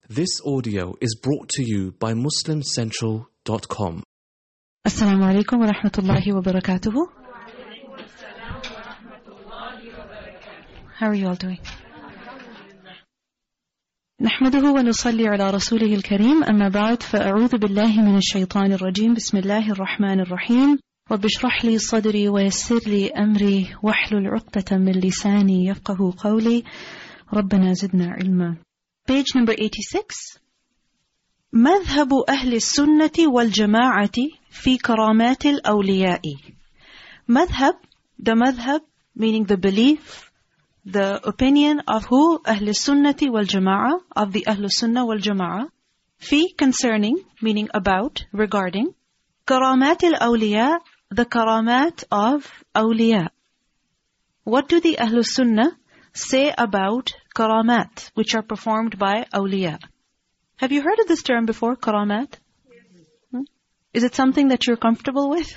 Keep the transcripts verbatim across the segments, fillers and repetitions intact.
This audio is brought to you by Muslim Central dot com. Assalamu alaikum wa rahmatullahi wa barakatuhu. How are you all doing? نحمده ونصلي على رسوله الكريم أما بعد فأعوذ بالله من الشيطان الرجيم بسم الله الرحمن الرحيم رب اشرح لي صدري ويسر لي أمري واحلل عقدة من لساني يفقه قولي ربنا زدنا علما. Page number eighty-six. مذهب أهل السنة والجماعة في كرامات الأولياء. Madhab, the madhab, meaning the belief, the opinion of who? Ahl Sunnati wal Jama'ah, of the Ahl Sunnah wal Jama'ah. Fi, concerning, meaning about, regarding. Karamat al-awliya, the karamat of awliya. What do the Ahl Sunnah say about karamat, which are performed by awliya? Have you heard of this term before, karamat? Hmm? Is it something that you're comfortable with?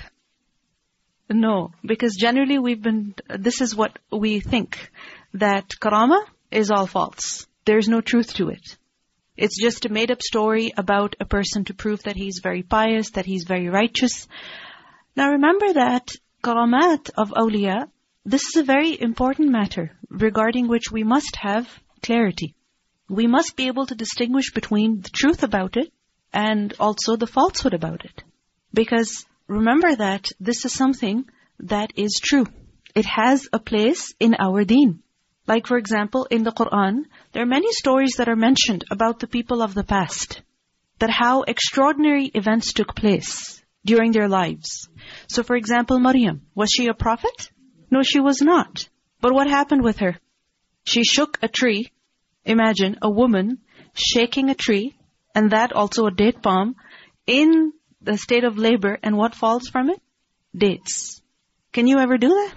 No, because generally we've been, this is what we think, that karama is all false. There's no truth to it. It's just a made-up story about a person to prove that he's very pious, that he's very righteous. Now remember that karamat of awliya, this is a very important matter regarding which we must have clarity. We must be able to distinguish between the truth about it and also the falsehood about it. Because remember that this is something that is true. It has a place in our deen. Like for example, in the Qur'an, there are many stories that are mentioned about the people of the past. That how extraordinary events took place during their lives. So for example, Maryam, was she a prophet? No, she was not. But what happened with her? She shook a tree. Imagine a woman shaking a tree, and that also a date palm, in the state of labor, and what falls from it? Dates. Can you ever do that?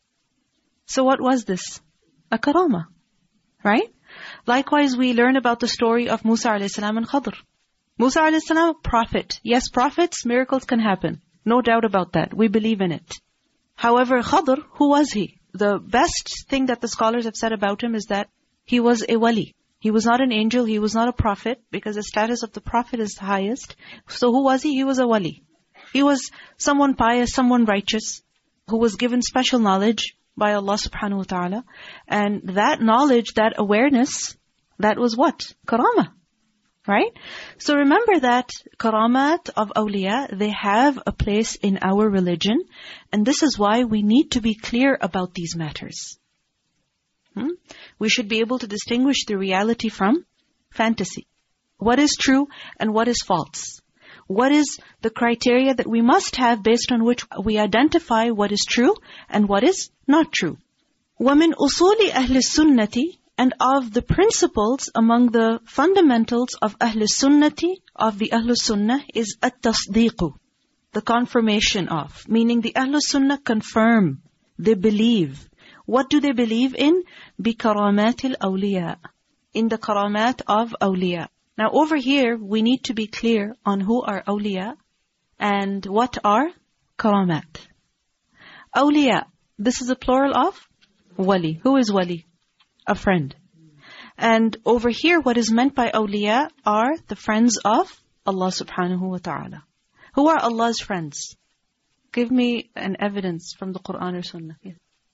So what was this? A karama. Right? Likewise, we learn about the story of Musa alayhi salam and Khadr. Musa alayhi salam, prophet. Yes, prophets, miracles can happen. No doubt about that. We believe in it. However, Khadr, who was he? The best thing that the scholars have said about him is that he was a wali. He was not an angel, he was not a prophet, because the status of the prophet is the highest. So who was he? He was a wali. He was someone pious, someone righteous, who was given special knowledge by Allah subhanahu wa ta'ala. And that knowledge, that awareness, that was what? Karama. Right? So remember that karamat of awliya, they have a place in our religion. And this is why we need to be clear about these matters. Hmm? We should be able to distinguish the reality from fantasy. What is true and what is false? What is the criteria that we must have based on which we identify what is true and what is not true? وَمِنْ أُصُولِ أَهْلِ السُّنَّةِ, and of the principles among the fundamentals of Ahl Sunnati, of the Ahl Sunnah, is at-tasdeequ, the confirmation of. Meaning the Ahl Sunnah confirm, they believe. What do they believe in? بِكَرَامَاتِ الْأَوْلِيَاءِ, in the karamat of awliya. Now over here, we need to be clear on who are awliya and what are karamat. Awliya, this is a plural of wali. Who is wali? A friend. And over here, what is meant by awliya are the friends of Allah subhanahu wa ta'ala. Who are Allah's friends? Give me an evidence from the Qur'an or Sunnah. Yeah.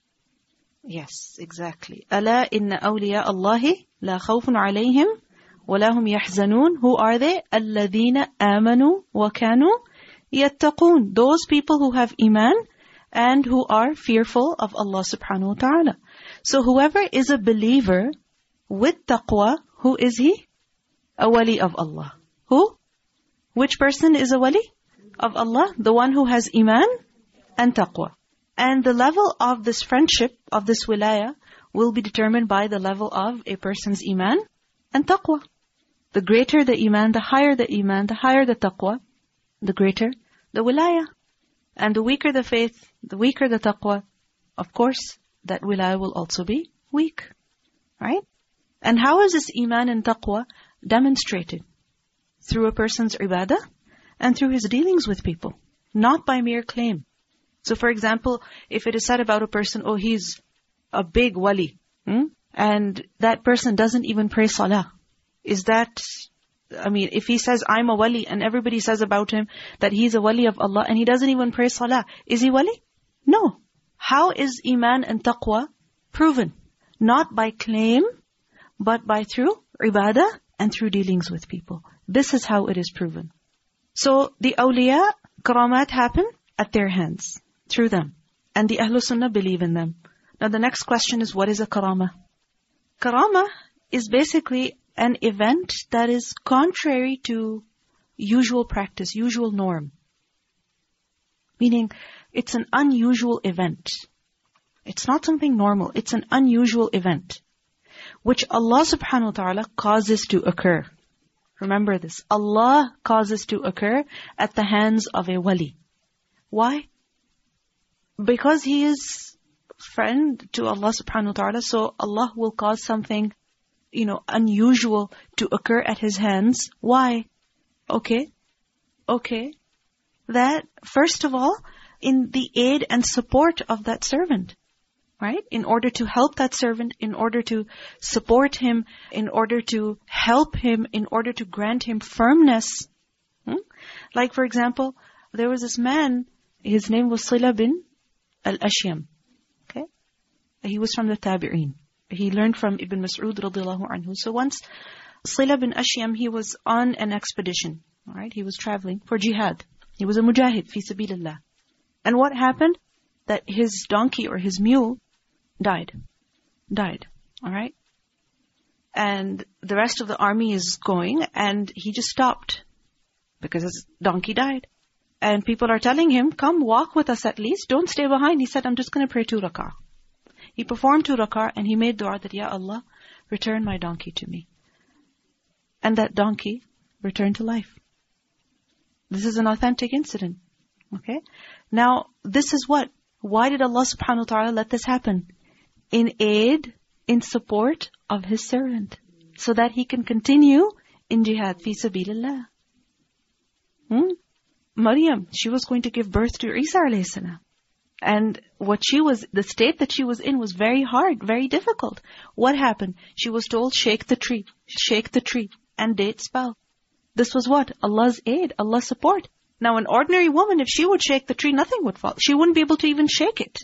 Yes, exactly. أَلَا إِنَّ أَوْلِيَاءَ اللَّهِ لَا خَوْفٌ عَلَيْهِمْ وَلَا هُمْ يَحْزَنُونَ. Who are they? الَّذِينَ آمَنُوا وَكَانُوا يَتَّقُونَ. Those people who have iman and who are fearful of Allah subhanahu wa ta'ala. So whoever is a believer with taqwa, who is he? A wali of Allah. Who? Which person is a wali of Allah? The one who has iman and taqwa. And the level of this friendship, of this wilaya, will be determined by the level of a person's iman and taqwa. The greater the iman, the higher the iman, the higher the taqwa, the greater the wilaya. And the weaker the faith, the weaker the taqwa, of course, that wilaya will also be weak. Right? And how is this iman and taqwa demonstrated? Through a person's ibadah and through his dealings with people. Not by mere claim. So for example, if it is said about a person, oh, he's a big wali, hmm? and that person doesn't even pray salah. Is that, I mean, if he says, I'm a wali, and everybody says about him that he's a wali of Allah, and he doesn't even pray salah, is he wali? No. How is iman and taqwa proven? Not by claim, but by through ibadah and through dealings with people. This is how it is proven. So the awliya, karamat happen at their hands, through them. And the Ahlul Sunnah believe in them. Now the next question is, what is a karama? Karama is basically an event that is contrary to usual practice, usual norm. Meaning, it's an unusual event. It's not something normal. It's an unusual event, which Allah subhanahu wa ta'ala causes to occur. Remember this. Allah causes to occur at the hands of a wali. Why? Because he is friend to Allah subhanahu wa ta'ala, so Allah will cause something, you know, unusual to occur at his hands. Why? Okay. Okay. That, first of all, in the aid and support of that servant. Right? In order to help that servant, in order to support him, in order to help him, in order to grant him firmness. Hmm? Like for example, there was this man, his name was Sila bin al-Ashyam. Okay? He was from the Tabi'een. He learned from Ibn Mas'ud radiallahu anhu. So once, Sila bin Ashyam, he was on an expedition. Alright? He was traveling for jihad. He was a mujahid, fi sabilillah. And what happened? That his donkey or his mule died. Died. Alright? And the rest of the army is going, and he just stopped. Because his donkey died. And people are telling him, come walk with us at least. Don't stay behind. He said, I'm just going to pray two rak'ah. He performed two rak'ah, and he made dua that, Ya Allah, return my donkey to me. And that donkey returned to life. This is an authentic incident. Okay? Now, this is what? Why did Allah subhanahu wa ta'ala let this happen? In aid, in support of His servant. So that he can continue in jihad, fi sabilillah. Hmm? Maryam, she was going to give birth to Isa alayhi salam. And what she was, the state that she was in was very hard, very difficult. What happened? She was told, shake the tree, shake the tree, and dates fell. This was what? Allah's aid, Allah's support. Now an ordinary woman, if she would shake the tree, nothing would fall. She wouldn't be able to even shake it.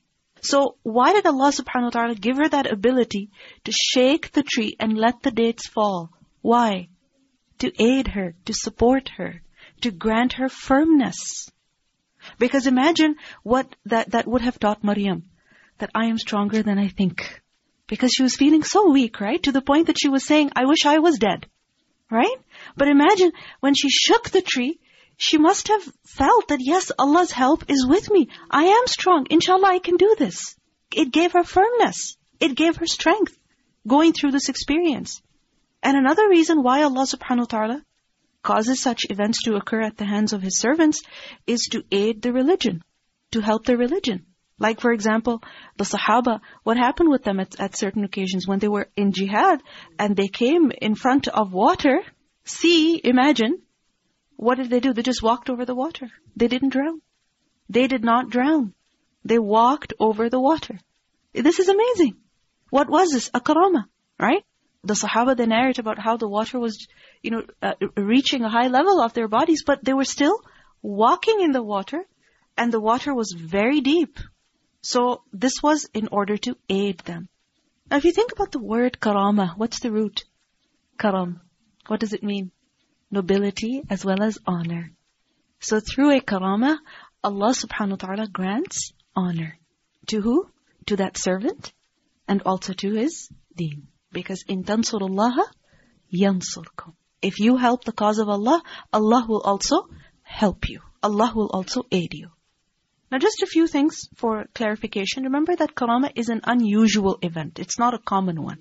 So why did Allah subhanahu wa ta'ala give her that ability to shake the tree and let the dates fall? Why? To aid her, to support her, to grant her firmness. Because imagine what that, that would have taught Maryam. That I am stronger than I think. Because she was feeling so weak, right? To the point that she was saying, I wish I was dead. Right? But imagine when she shook the tree, she must have felt that yes, Allah's help is with me. I am strong. Inshallah, I can do this. It gave her firmness. It gave her strength going through this experience. And another reason why Allah subhanahu wa ta'ala causes such events to occur at the hands of His servants is to aid the religion, to help the religion. Like for example, the Sahaba, what happened with them at, at certain occasions when they were in jihad and they came in front of water, sea, imagine, what did they do? They just walked over the water. They didn't drown. They did not drown. They walked over the water. This is amazing. What was this? A karama, right? The Sahaba, they narrate about how the water was, you know, uh, reaching a high level of their bodies, but they were still walking in the water, and the water was very deep. So this was in order to aid them. Now if you think about the word karama, what's the root? Karam. What does it mean? Nobility as well as honor. So through a karama, Allah subhanahu wa ta'ala grants honor. To who? To that servant and also to his deen. Because in tansurullaha yansurkum. If you help the cause of Allah, Allah will also help you. Allah will also aid you. Now just a few things for clarification. Remember that karama is an unusual event. It's not a common one.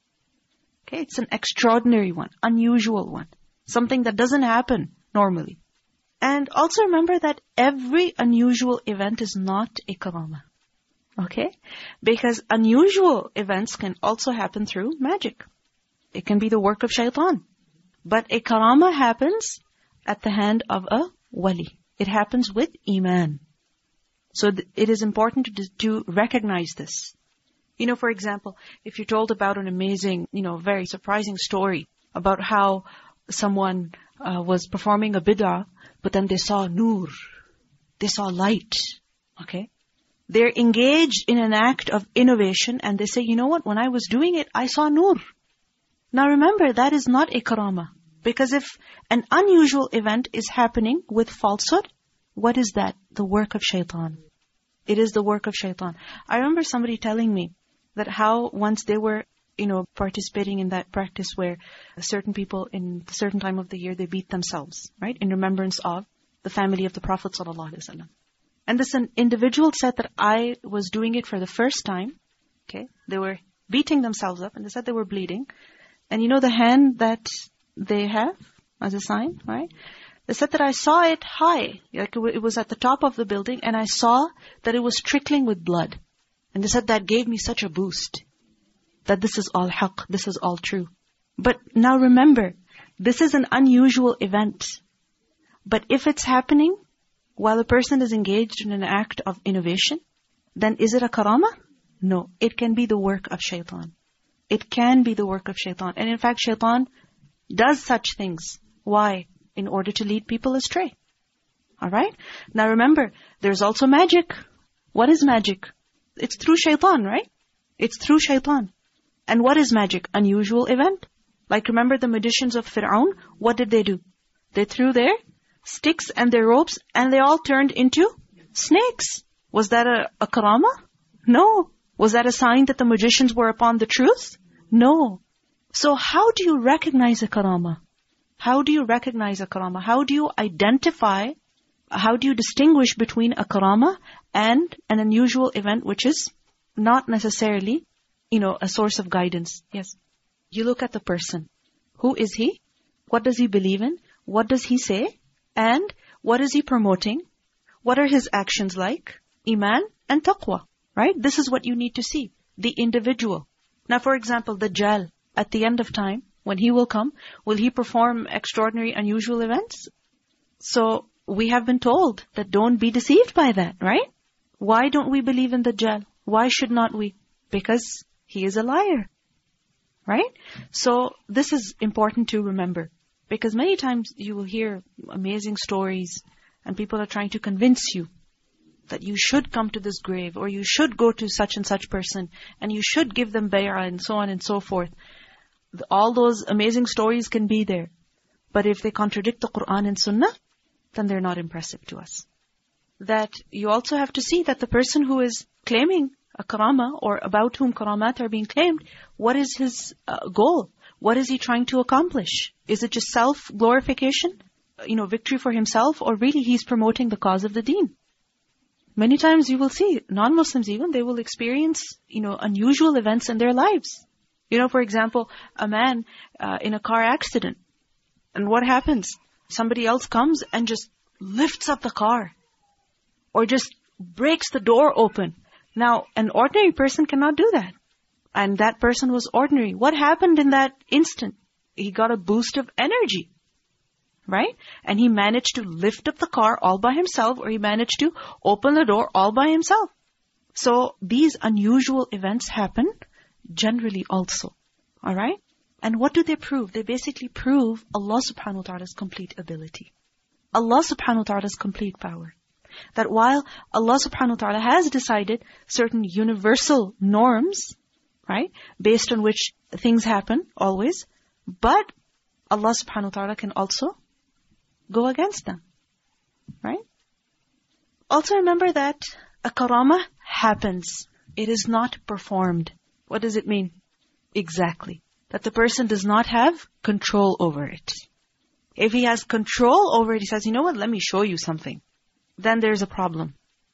Okay, it's an extraordinary one, unusual one. Something that doesn't happen normally. And also remember that every unusual event is not a karama. Okay? Because unusual events can also happen through magic. It can be the work of shaitan. But a karama happens at the hand of a wali. It happens with iman. So th- it is important to, to recognize this. You know, for example, if you're told about an amazing, you know, very surprising story about how someone uh, was performing a bid'ah, but then they saw nur. They saw light. Okay? They're engaged in an act of innovation and they say, you know what, when I was doing it, I saw nur. Now remember, that is not a karama. Because if an unusual event is happening with falsehood, what is that? The work of shaitan. It is the work of shaitan. I remember somebody telling me that how once they were, you know, participating in that practice where certain people in a certain time of the year, they beat themselves, right? In remembrance of the family of the Prophet ﷺ. And this an individual said that I was doing it for the first time. Okay, they were beating themselves up and they said they were bleeding. And you know the hand that they have as a sign, right? They said that I saw it high, like it was at the top of the building, and I saw that it was trickling with blood. And they said that gave me such a boost, that this is all haqq, this is all true. But now remember, this is an unusual event. But if it's happening while a person is engaged in an act of innovation, then is it a karama? No, it can be the work of shaitan. It can be the work of shaitan. And in fact, shaitan does such things. Why? In order to lead people astray. Alright? Now remember, there's also magic. What is magic? It's through shaitan, right? It's through shaitan. And what is magic? Unusual event. Like remember the magicians of Fir'aun? What did they do? They threw their sticks and their ropes and they all turned into snakes. Was that a, a karama? No. Was that a sign that the magicians were upon the truth? No. So how do you recognize a karama? How do you recognize a karama? How do you identify, how do you distinguish between a karama and an unusual event which is not necessarily, you know, a source of guidance? Yes. You look at the person. Who is he? What does he believe in? What does he say? And what is he promoting? What are his actions like? Iman and taqwa. Right? This is what you need to see. The individual. Now for example, the Dajjal, at the end of time, when he will come, will he perform extraordinary, unusual events? So we have been told that don't be deceived by that, right? Why don't we believe in the Dajjal? Why should not we? Because he is a liar. Right? So this is important to remember. Because many times you will hear amazing stories and people are trying to convince you that you should come to this grave or you should go to such and such person and you should give them bay'ah and so on and so forth. All those amazing stories can be there. But if they contradict the Qur'an and Sunnah, then they're not impressive to us. That you also have to see that the person who is claiming a karama or about whom karamat are being claimed, what is his uh, goal? What is he trying to accomplish? Is it just self-glorification? You know, victory for himself? Or really he's promoting the cause of the deen? Many times you will see, non-Muslims even, they will experience, you know, unusual events in their lives. You know, for example, a man uh, in a car accident. And what happens? Somebody else comes and just lifts up the car. Or just breaks the door open. Now, an ordinary person cannot do that. And that person was ordinary. What happened in that instant? He got a boost of energy. Right? And he managed to lift up the car all by himself, or he managed to open the door all by himself. So these unusual events happen generally also. Alright? And what do they prove? They basically prove Allah subhanahu wa ta'ala's complete ability. Allah subhanahu wa ta'ala's complete power. That while Allah subhanahu wa ta'ala has decided certain universal norms, right, based on which things happen always, but Allah subhanahu wa ta'ala can also go against them. Right? Also remember that a karama happens. It is not performed. What does it mean? Exactly. That the person does not have control over it. If he has control over it, he says, you know what, let me show you something. Then there's a problem.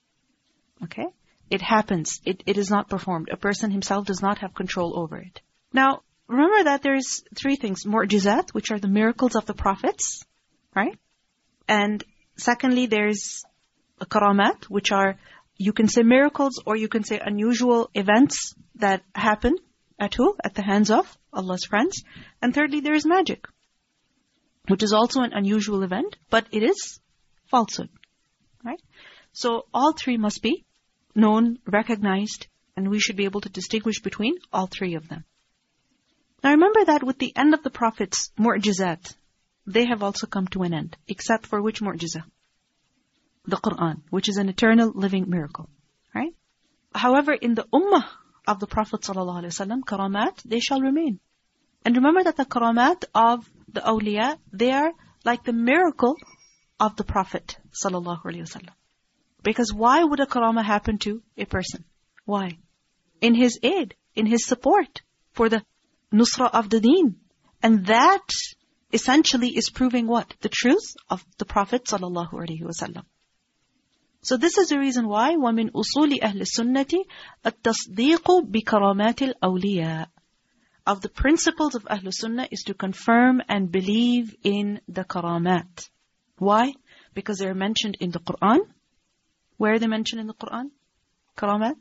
Okay? It happens. It, it is not performed. A person himself does not have control over it. Now, remember that there's three things. Mu'jizat, which are the miracles of the prophets. Right? And secondly, there's a karamat, which are, you can say miracles or you can say unusual events that happen at who? At the hands of Allah's friends. And thirdly, there is magic, which is also an unusual event, but it is falsehood. Right? So all three must be known, recognized, and we should be able to distinguish between all three of them. Now remember that with the end of the Prophets, mu'jizat, they have also come to an end. Except for which mu'jiza? The Qur'an, which is an eternal living miracle. Right? However, in the ummah of the Prophet ﷺ, karamat, they shall remain. And remember that the karamat of the awliya, they are like the miracle of the Prophet ﷺ. Because why would a karama happen to a person? Why? In his aid, in his support for the nusra of the deen. And that essentially is proving what? The truth of the Prophet ﷺ. So this is the reason why وَمِنْ أُصُولِ أَهْلِ السُنَّةِ التَّصْدِيقُ بِكَرَامَاتِ الْأَوْلِيَاءِ. Of the principles of Ahlul Sunnah is to confirm and believe in the karamat. Why? Because they are mentioned in the Qur'an. Where are they mentioned in the Qur'an? Karamat?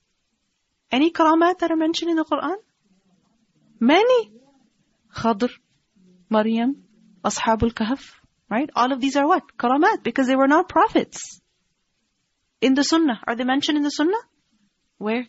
Any karamat that are mentioned in the Qur'an? Many. Khadr, Maryam, Ashabul Kahf. Right? All of these are what? Karamat. Because they were not prophets. In the Sunnah. Are they mentioned in the Sunnah? Where?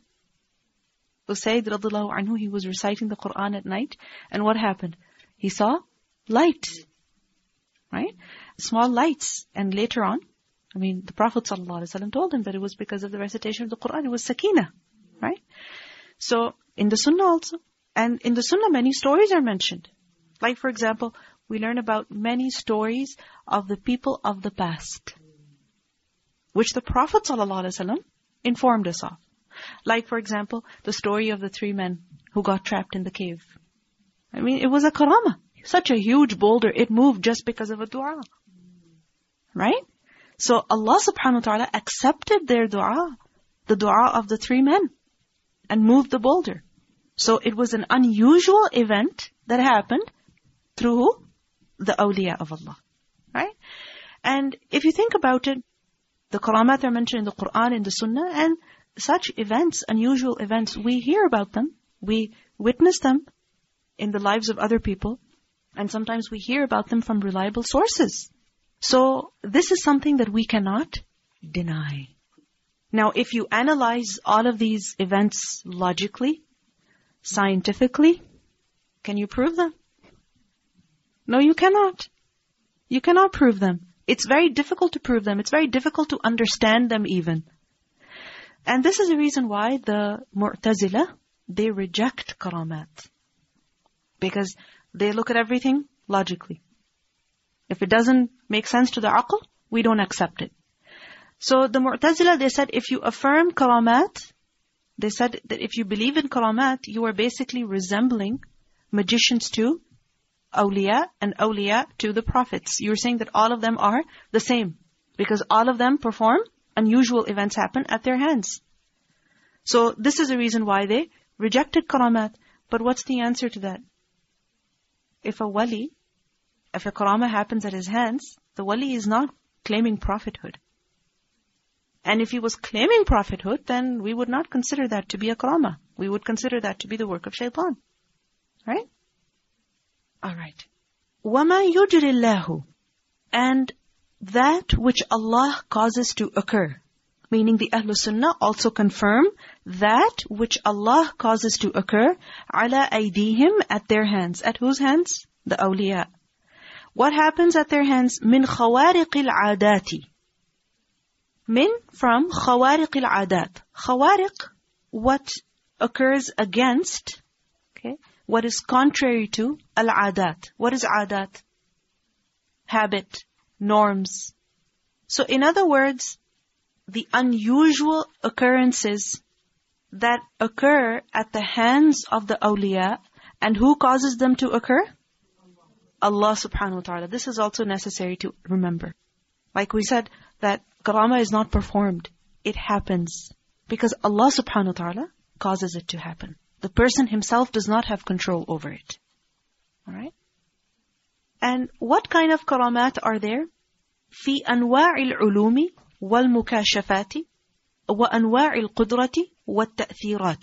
Usayd radhiallahu anhu, he was reciting the Qur'an at night. And what happened? He saw light. Right? Small lights. And later on, I mean, the Prophet ﷺ told him that it was because of the recitation of the Qur'an. It was sakina. Right? So, in the Sunnah also. And in the Sunnah, many stories are mentioned. Like, for example, we learn about many stories of the people of the past, which the Prophet ﷺ informed us of. Like, for example, the story of the three men who got trapped in the cave. I mean, it was a karama. Such a huge boulder, it moved just because of a dua. Right? So Allah subhanahu wa ta'ala accepted their dua, the dua of the three men, and moved the boulder. So it was an unusual event that happened through the awliya of Allah. Right? And if you think about it, the karamat are mentioned in the Qur'an, in the Sunnah, and such events, unusual events, we hear about them, we witness them in the lives of other people, and sometimes we hear about them from reliable sources. So this is something that we cannot deny. Now, if you analyze all of these events logically, scientifically, can you prove them? No, you cannot. You cannot prove them. It's very difficult to prove them. It's very difficult to understand them even. And this is the reason why the Mu'tazila, they reject karamat. Because they look at everything logically. If it doesn't make sense to the aql, we don't accept it. So the Mu'tazila, they said, if you affirm karamat, they said that if you believe in karamat, you are basically resembling magicians to awliya and awliya to the prophets. You're saying that all of them are the same. Because all of them perform, unusual events happen at their hands. So this is the reason why they rejected karamat. But what's the answer to that? If a wali, if a karama happens at his hands, the wali is not claiming prophethood. And if he was claiming prophethood, then we would not consider that to be a karama. We would consider that to be the work of shaitan. Right? Alright. وَمَا يُجْرِ اللَّهُ. And that which Allah causes to occur. Meaning the Ahlul Sunnah also confirm that which Allah causes to occur عَلَى أَيْدِيهِمْ, at their hands. At whose hands? The awliya. What happens at their hands? مِنْ خَوَارِقِ الْعَادَاتِ. Min, from خَوَارِقِ الْعَادَاتِ. Khawariq, what occurs against, okay, what is contrary to al-adat. What is adat? Habit, norms. So in other words, the unusual occurrences that occur at the hands of the awliya, and who causes them to occur? Allah subhanahu wa ta'ala. This is also necessary to remember. Like we said, that karama is not performed. It happens. Because Allah subhanahu wa ta'ala causes it to happen. The person himself does not have control over it. Alright? And what kind of karamat are there? في أنواع العلوم والمكاشفات وأنواع القدرة والتأثيرات.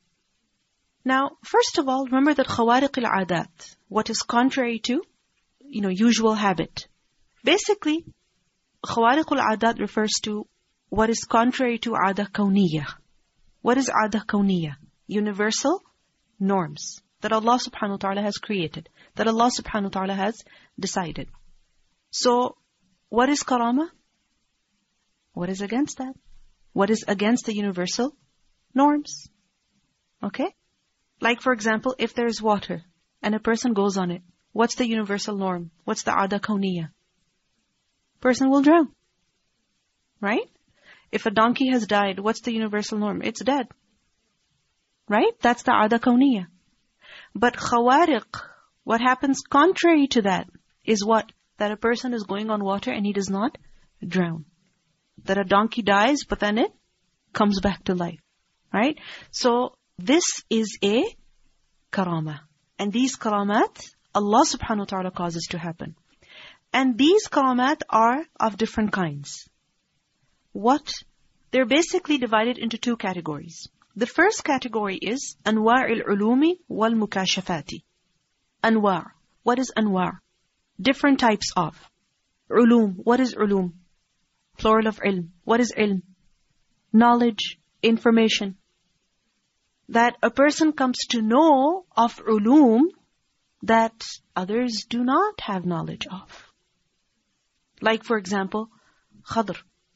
Now, first of all, remember that خوارق العادات, what is contrary to, you know, usual habit. Basically, خوارق العادات refers to what is contrary to عادة كونية. What is عادة كونية? Universal norms. that Allah subhanahu wa ta'ala has created, that Allah subhanahu wa ta'ala has decided. So, what is karama? What is against that? What is against the universal norms? Okay? Like for example, if there is water and a person goes on it, what's the universal norm? What's the ada kawniyya? Person will drown. Right? If a donkey has died, what's the universal norm? It's dead. Right? That's the ada kawniyya. But khawariq, what happens contrary to that, is what? That a person is going on water and he does not drown. That a donkey dies, but then it comes back to life. Right? So, this is a karama. And these karamat, Allah subhanahu wa ta'ala causes to happen. And these karamat are of different kinds. What? They're basically divided into two categories. The first category is anwa' al-ulumi wal-mukashafati. Anwa'. What is anwa'? Different types of. Ulum. What is ulum? Plural of ilm. What is ilm? Knowledge, information. That a person comes to know of ulum that others do not have knowledge of. Like for example, Khadr.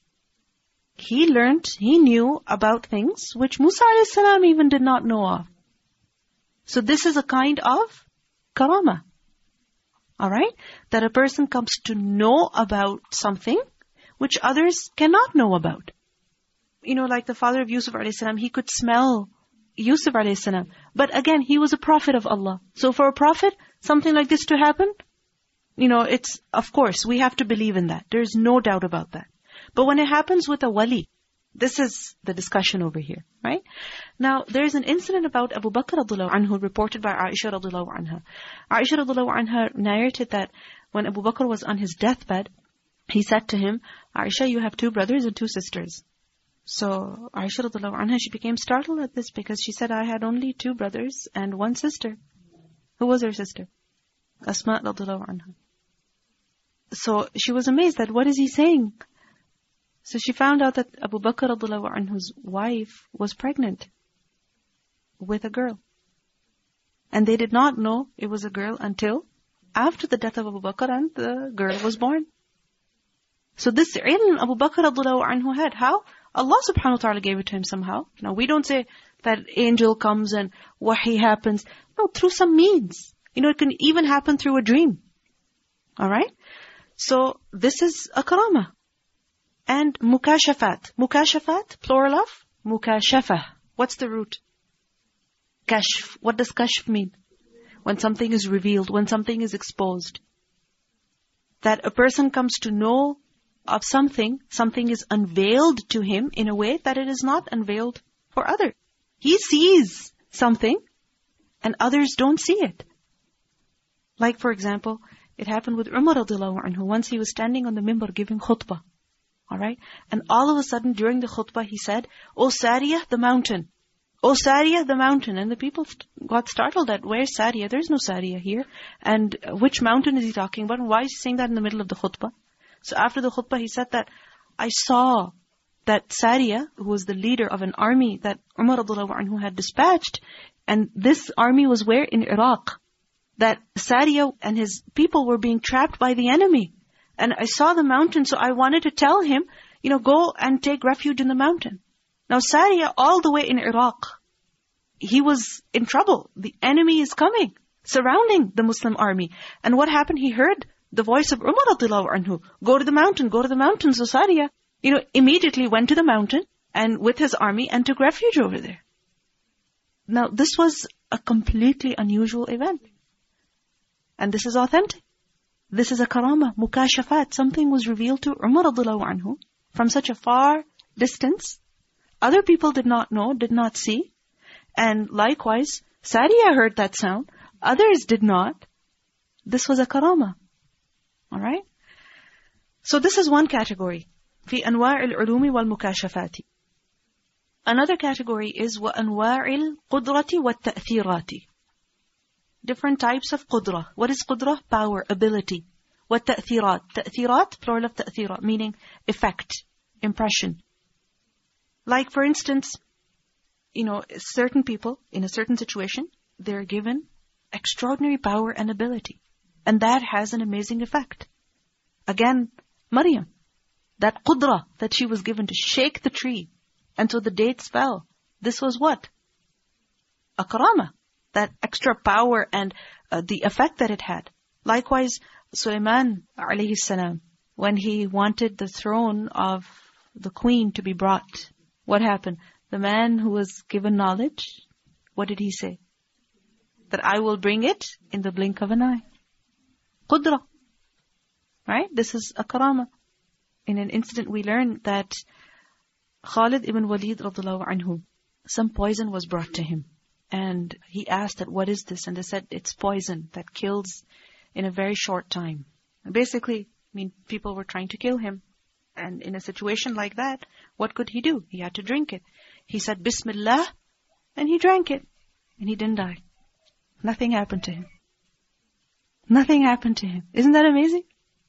He learnt, he knew about things which Musa alayhi salam even did not know of. So this is a kind of karama. Alright? That a person comes to know about something which others cannot know about. You know, like the father of Yusuf alayhi salam, he could smell Yusuf alayhi salam. But again, he was a prophet of Allah. So for a prophet, something like this to happen, you know, it's, of course, we have to believe in that. There's no doubt about that. But when it happens with a wali, this is the discussion over here, right? Now, there's an incident about Abu Bakr radhiyallahu anhu reported by Aisha radhiyallahu anha. Aisha radhiyallahu anha narrated that when Abu Bakr was on his deathbed, he said to him, Aisha, you have two brothers and two sisters. So Aisha radhiyallahu anha, she became startled at this because she said, I had only two brothers and one sister. Who was her sister? Asma radhiyallahu anha. So she was amazed that what is he saying? So she found out that Abu Bakr radhiyallahu anhu's wife was pregnant with a girl. And they did not know it was a girl until after the death of Abu Bakr and the girl was born. So this ilm Abu Bakr radhiyallahu anhu had. How? Allah subhanahu wa ta'ala gave it to him somehow. Now we don't say that angel comes and wahi happens. No, through some means. You know, it can even happen through a dream. Alright? So this is a karama. And mukashafat. Mukashafat, plural of mukashafa. What's the root? Kashf. What does kashf mean? When something is revealed, when something is exposed. That a person comes to know of something, something is unveiled to him in a way that it is not unveiled for others. He sees something and others don't see it. Like for example, it happened with Umar radhiyallahu anhu. Once he was standing on the mimbar giving khutbah. Alright? And all of a sudden during the khutbah he said, O Sariyah, the mountain. O Sariyah, the mountain. And the people st- got startled at, where's Sariyah? There's no Sariyah here. And which mountain is he talking about? And why is he saying that in the middle of the khutbah? So after the khutbah he said that, I saw that Sariyah, who was the leader of an army that Umar radhiyallahu anhu had dispatched, and this army was where? In Iraq. That Sariyah and his people were being trapped by the enemy. And I saw the mountain, so I wanted to tell him, you know, go and take refuge in the mountain. Now Sariyah, all the way in Iraq, he was in trouble. The enemy is coming, surrounding the Muslim army. And what happened? He heard the voice of Umar radhiyallahu anhu, go to the mountain, go to the mountain. So Sariyah, you know, immediately went to the mountain and with his army and took refuge over there. Now this was a completely unusual event. And this is authentic. This is a karama, mukashafat. Something was revealed to Umar radhiyallahu anhu from such a far distance. Other people did not know, did not see. And likewise, Sariyah heard that sound. Others did not. This was a karama. Alright? So this is one category. في أنواع العلوم والمكاشفات. Another category is وأنواع القدرة والتأثيرات. Different types of qudra. What is qudra? Power, ability. What ta'thirat? Ta'thirat, plural of ta'thirat, meaning effect, impression. Like for instance, you know, certain people in a certain situation, they're given extraordinary power and ability. And that has an amazing effect. Again, Maryam, that qudra that she was given to shake the tree until the dates fell. This was what? A karama. That extra power and uh, the effect that it had. Likewise, Sulaiman alayhi salam, when he wanted the throne of the queen to be brought, what happened? The man who was given knowledge, what did he say? That I will bring it in the blink of an eye. Qudra. Right? This is a karama. In an incident we learn that Khalid ibn Walid radhiallahu anhu, some poison was brought to him. And he asked that, what is this? And they said, it's poison that kills in a very short time. And basically, I mean, people were trying to kill him. And in a situation like that, what could he do? He had to drink it. He said, Bismillah, and he drank it. And he didn't die. Nothing happened to him. Nothing happened to him. Isn't that amazing?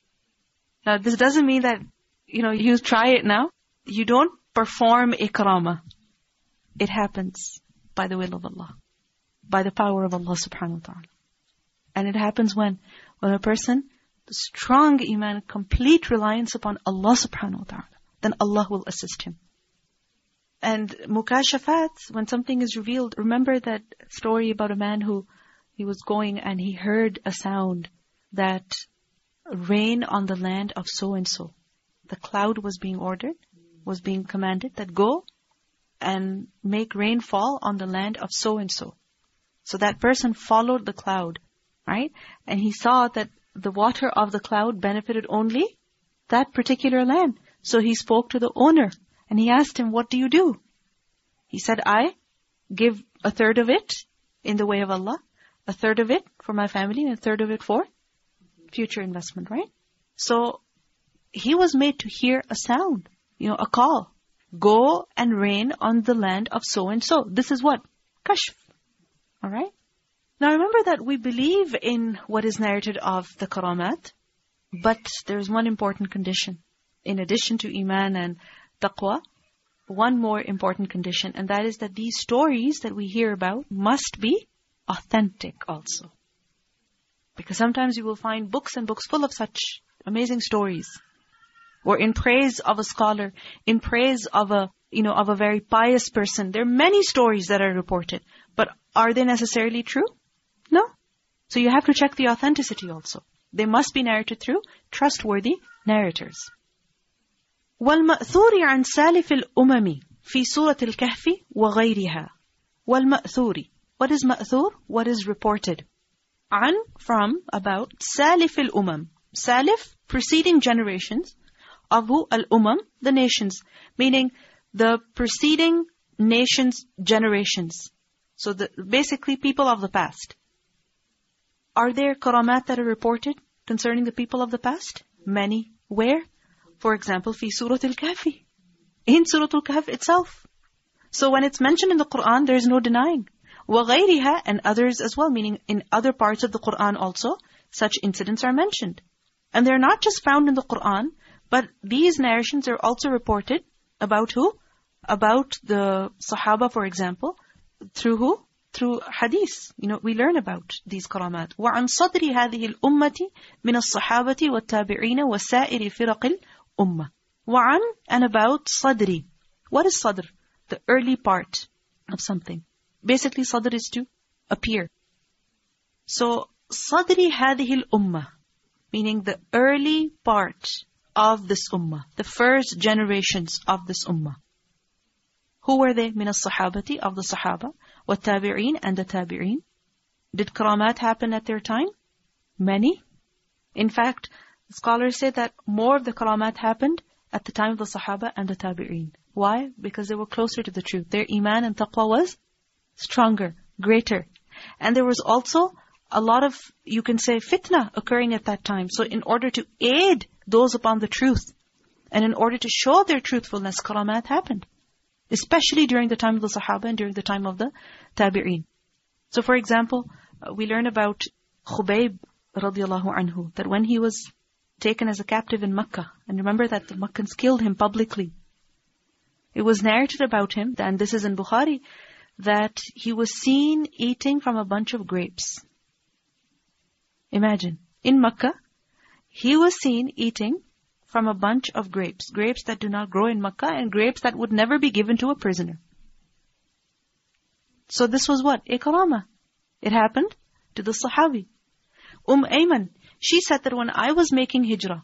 Now, this doesn't mean that, you know, you try it now. You don't perform a karama. It happens by the will of Allah. By the power of Allah subhanahu wa ta'ala. And it happens when? When a person, strong iman, complete reliance upon Allah subhanahu wa ta'ala, then Allah will assist him. And mukashafat, when something is revealed, remember that story about a man who, he was going and he heard a sound that rain on the land of so-and-so. The cloud was being ordered, was being commanded that go and make rain fall on the land of so-and-so. So that person followed the cloud, right? And he saw that the water of the cloud benefited only that particular land. So he spoke to the owner and he asked him, what do you do? He said, I give a third of it in the way of Allah, a third of it for my family, and a third of it for future investment, right? So he was made to hear a sound, you know, a call. Go and rain on the land of so-and-so. This is what? Kashf. Alright? Now remember that we believe in what is narrated of the karamat, but there's one important condition. In addition to iman and taqwa, one more important condition, and that is that these stories that we hear about must be authentic also. Because sometimes you will find books and books full of such amazing stories. Or in praise of a scholar, in praise of a, you know, of a very pious person. There are many stories that are reported. But are they necessarily true? No. So you have to check the authenticity also. They must be narrated through trustworthy narrators. وَالْمَأْثُورِ عَنْ سَالِفِ الْأُمَمِ فِي سُورَةِ الْكَهْفِ وَغَيْرِهَا. وَالْمَأْثُورِ. What is ma'thur? What is reported? An, from, about, salif al-umam. Salif, preceding generations. Of who? Al-umam, the nations. Meaning, the preceding nations' generations. So, the, basically, people of the past. Are there karamat that are reported concerning the people of the past? Many. Where? For example, fi Surah Al-Kahfi. In Surah Al-Kahf itself. So, when it's mentioned in the Qur'an, there is no denying. وَغَيْرِهَا, and others as well, meaning in other parts of the Qur'an also, such incidents are mentioned. And they're not just found in the Qur'an, but these narrations are also reported about who? About the Sahaba, for example, through who? Through hadith. You know, we learn about these karamat. وَعَنْ صَدْرِ هَذِهِ الْأُمَّةِ مِنَ الصَّحَابَةِ وَالتَّابِعِينَ وَسَائِرِ فِرَقِ الْأُمَّةِ. وَعَنْ, and about صَدْرِ. What is sadr? The early part of something. Basically, sadr is to appear. So, صَدْرِ هَذِهِ الْأُمَّةِ, meaning the early part of this ummah, the first generations of this ummah. Who were they? مِنَ الصَّحَابَةِ, of the Sahaba, وَالتَّابِعِينَ, and the Tabi'een. Did karamat happen at their time? Many. In fact, scholars say that more of the karamat happened at the time of the Sahaba and the Tabi'een. Why? Because they were closer to the truth. Their iman and taqwa was stronger, greater. And there was also a lot of, you can say, fitna occurring at that time. So in order to aid those upon the truth, and in order to show their truthfulness, karamat happened. Especially during the time of the Sahaba and during the time of the Tabi'een. So for example, we learn about Khubayb radiallahu anhu, that when he was taken as a captive in Makkah, and remember that the Makkans killed him publicly. It was narrated about him, and this is in Bukhari, that he was seen eating from a bunch of grapes. Imagine, in Makkah, he was seen eating from a bunch of grapes. Grapes that do not grow in Makkah and grapes that would never be given to a prisoner. So this was what? A karama. It happened to the Sahabi. Umm Ayman, she said that when I was making hijrah,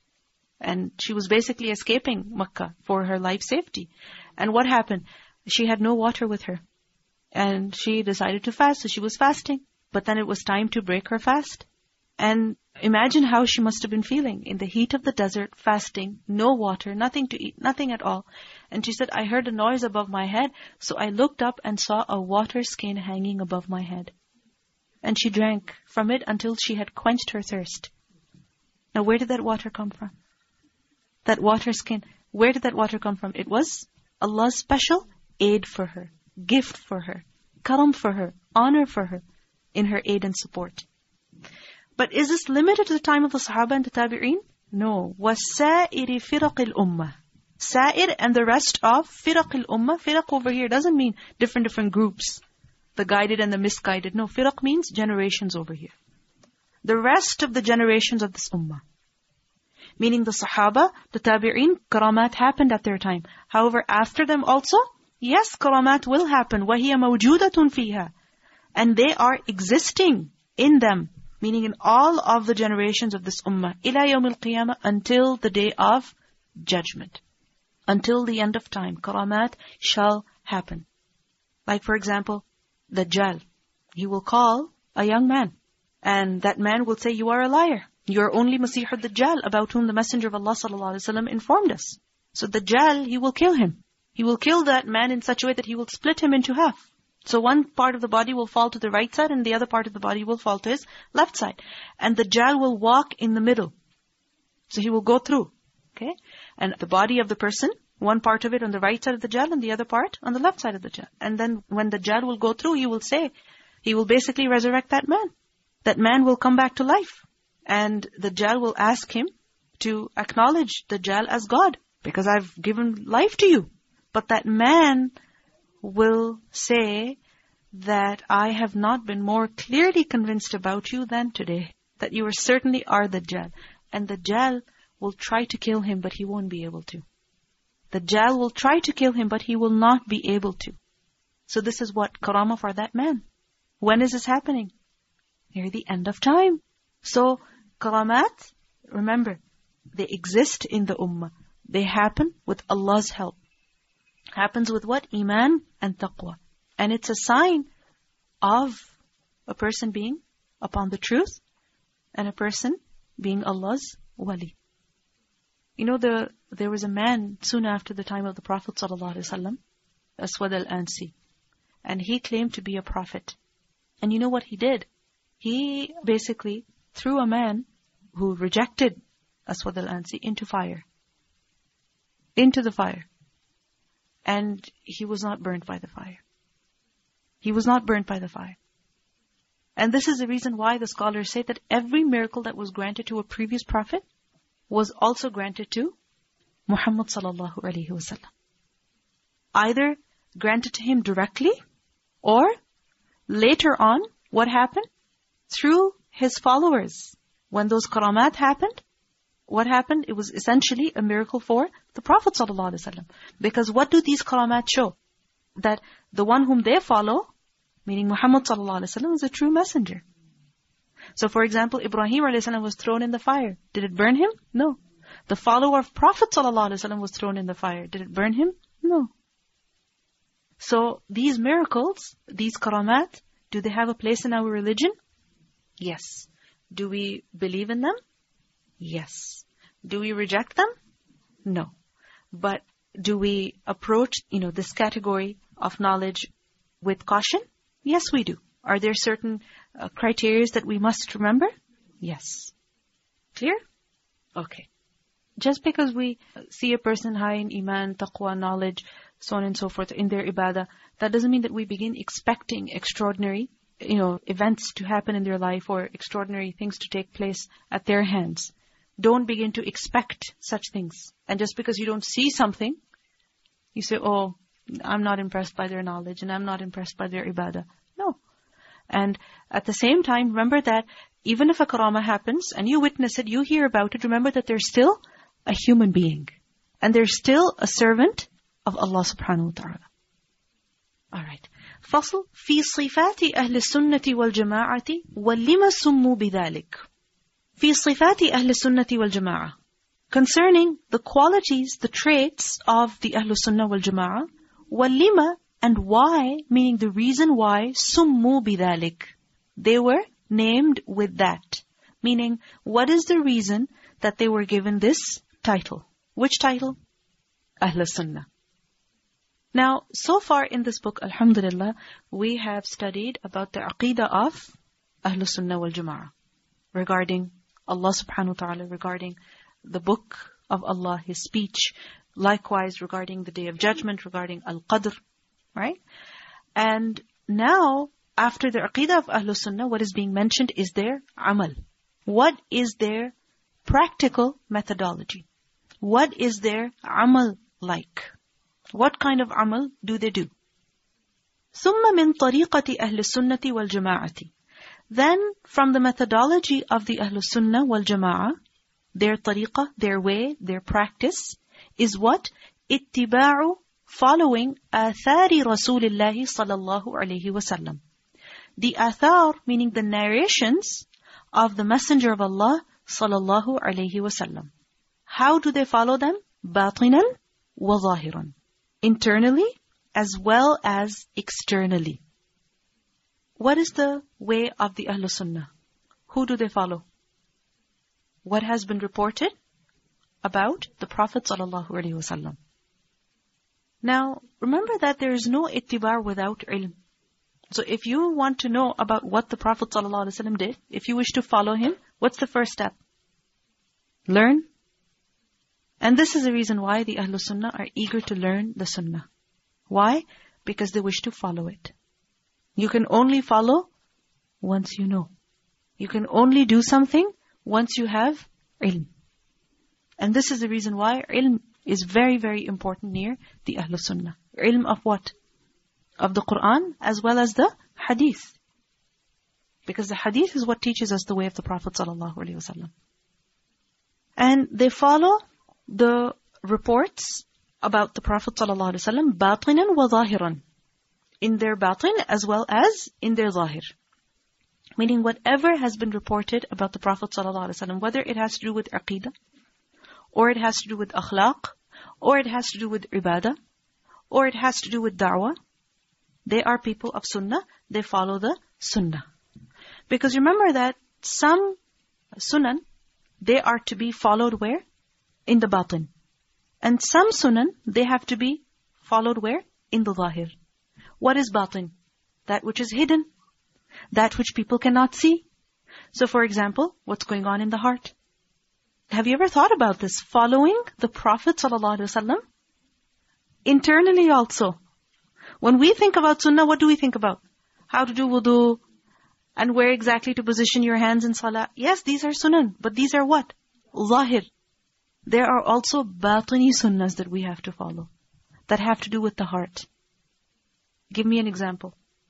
and she was basically escaping Makkah for her life safety. And what happened? She had no water with her. And she decided to fast, so she was fasting. But then it was time to break her fast. And imagine how she must have been feeling in the heat of the desert, fasting, no water, nothing to eat, nothing at all. And she said, I heard a noise above my head, so I looked up and saw a water skin hanging above my head. And she drank from it until she had quenched her thirst. Now where did that water come from? That water skin, where did that water come from? It was Allah's special aid for her, gift for her, karam for her, honor for her, in her aid and support. But is this limited to the time of the Sahaba and the Tabi'een? No. وَالسَّائِرِ فِرَقِ الْأُمَّةِ Sa'ir and the rest of firaq al-ummah. Firaq over here doesn't mean different different groups. The guided and the misguided. No, firaq means generations over here. The rest of the generations of this ummah. Meaning the Sahaba, the Tabi'een, karamat happened at their time. However, after them also, yes, karamat will happen. وَهِيَ مَوْجُودَةٌ فِيهَا And they are existing in them. Meaning in all of the generations of this ummah. إِلَى يَوْمِ الْقِيَامَةِ Until the day of judgment. Until the end of time. Karamat shall happen. Like for example, Dajjal. He will call a young man. And that man will say, you are a liar. You are only Masih al-Dajjal, about whom the Messenger of Allah sallallahu alaihi wasallam informed us. So Dajjal, he will kill him. He will kill that man in such a way that he will split him into half. So one part of the body will fall to the right side and the other part of the body will fall to his left side. And Dajjal will walk in the middle. So he will go through. Okay? And the body of the person, one part of it on the right side of the Dajjal and the other part on the left side of the Dajjal. And then when the Dajjal will go through, he will say, he will basically resurrect that man. That man will come back to life. And the Dajjal will ask him to acknowledge the Dajjal as God. Because I've given life to you. But that man will say that I have not been more clearly convinced about you than today. That you are certainly are the Dajjal. And the Dajjal will try to kill him, but he won't be able to. The Dajjal will try to kill him, but he will not be able to. So this is what? Karama for that man. When is this happening? Near the end of time. So, karamat, remember, they exist in the ummah. They happen with Allah's help. Happens with what? Iman and taqwa. And it's a sign of a person being upon the truth and a person being Allah's wali. You know, the there was a man soon after the time of the Prophet ﷺ, Aswad al-Ansi. And he claimed to be a prophet. And you know what he did? He basically threw a man who rejected Aswad al-Ansi into fire. Into the fire. And he was not burnt by the fire. He was not burnt by the fire. And this is the reason why the scholars say that every miracle that was granted to a previous prophet was also granted to Muhammad sallallahu alaihi wasallam. Either granted to him directly, or later on, what happened? Through his followers. When those karamat happened, what happened? It was essentially a miracle for the Prophet ﷺ. Because what do these karamat show? That the one whom they follow, meaning Muhammad ﷺ, is a true messenger. So for example, Ibrahim ﷺ was thrown in the fire. Did it burn him? No. The follower of Prophet ﷺ was thrown in the fire. Did it burn him? No. So these miracles, these karamat, do they have a place in our religion? Yes. Do we believe in them? Yes. Do we reject them? No. But do we approach, you know, this category of knowledge with caution? Yes, we do. Are there certain uh, criteria that we must remember? Yes. Clear? Okay. Just because we see a person high in iman, taqwa, knowledge, so on and so forth, in their ibadah, that doesn't mean that we begin expecting extraordinary, you know, events to happen in their life or extraordinary things to take place at their hands. Don't begin to expect such things. And just because you don't see something, you say, oh, I'm not impressed by their knowledge and I'm not impressed by their ibadah. No. And at the same time, remember that even if a karama happens and you witness it, you hear about it, remember that there's still a human being. And there's still a servant of Allah subhanahu wa ta'ala. Alright. فصل في صفات أهل السنة والجماعة ولما سموا بذلك. في صفات أهل السنة والجماعة. Concerning the qualities, the traits of the Ahlul Sunnah wal Jama'ah, وَلِمَا, and why, meaning the reason why, سُمُّوا بِذَلِكَ, they were named with that. Meaning, what is the reason that they were given this title? Which title? Ahlul Sunnah. Now, so far in this book, alhamdulillah, we have studied about the aqidah of Ahlul Sunnah wal Jama'ah, regarding Allah subhanahu wa ta'ala, regarding the book of Allah, His speech, likewise regarding the Day of Judgment, regarding Al-Qadr, right? And now, after the Aqidah of Ahlul Sunnah, what is being mentioned is their amal. What is their practical methodology? What is their amal like? What kind of amal do they do? ثُمَّ مِنْ طَرِيقَةِ أَهْلِ السُّنَّةِ وَالْجَمَاعَةِ. Then, from the methodology of the Ahlul Sunnah wal Jama'ah, their tariqah, their way, their practice, is what? اتباع, following آثار رسول الله صلى الله عليه وسلم. The athar, meaning the narrations of the Messenger of Allah صلى الله عليه وسلم. How do they follow them? باطنا وظاهرا. Internally as well as externally. What is the way of the Ahlul Sunnah? Who do they follow? What has been reported about the Prophet ﷺ. Now, remember that there is no ittibar without ilm. So if you want to know about what the Prophet ﷺ did, if you wish to follow him, what's the first step? Learn. And this is the reason why the Ahlul Sunnah are eager to learn the Sunnah. Why? Because they wish to follow it. You can only follow once you know. You can only do something once you have ilm. And this is the reason why ilm is very, very important near the Ahlul Sunnah. Ilm of what? Of the Quran as well as the Hadith. Because the Hadith is what teaches us the way of the Prophet ﷺ. And they follow the reports about the Prophet ﷺ batinan wa zahiran. In their batin as well as in their zahir. Meaning whatever has been reported about the Prophet ﷺ, whether it has to do with aqidah, or it has to do with akhlaq, or it has to do with ibadah, or it has to do with da'wah, they are people of sunnah, they follow the sunnah. Because remember that some sunan, they are to be followed where? In the batin. And some sunan, they have to be followed where? In the zahir. What is batin? That which is hidden. That which people cannot see. So for example, what's going on in the heart? Have you ever thought about this? Following the Prophet ﷺ internally also. When we think about sunnah, what do we think about? How to do wudu, and where exactly to position your hands in salah. Yes, these are sunan, but these are what? Zahir. There are also batini sunnahs that we have to follow, that have to do with the heart. Give me an example.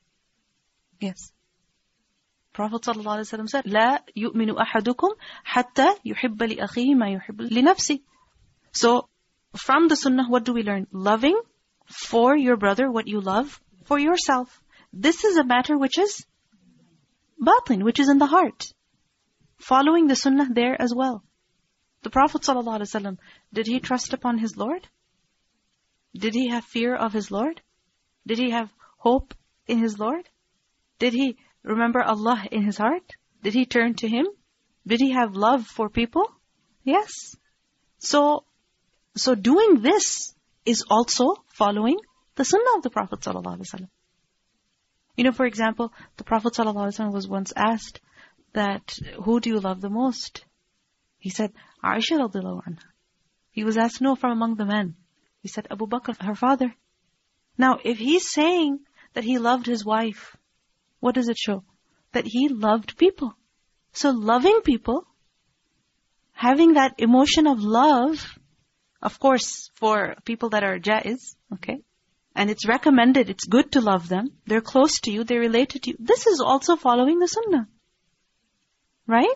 Yes. Prophet ﷺ said, لا يؤمن أحدكم حتى يحب لأخيه ما يحب لنفسه. So, from the sunnah, what do we learn? Loving for your brother what you love for yourself. This is a matter which is batin, which is in the heart. Following the sunnah there as well. The Prophet ﷺ, did he trust upon his Lord? Did he have fear of his Lord? Did he have hope in his Lord? Did he remember Allah in his heart? Did he turn to Him? Did he have love for people? Yes. So, so doing this is also following the sunnah of the Prophet ﷺ. You know, for example, the Prophet ﷺ was once asked that, who do you love the most? He said, Aisha radiallahu anha. He was asked, no, from among the men. He said, Abu Bakr, her father. Now, if he's saying that he loved his wife, what does it show? That he loved people. So loving people, having that emotion of love, of course, for people that are jaiz, okay? and it's recommended, it's good to love them, they're close to you, they're related to you. This is also following the sunnah. Right?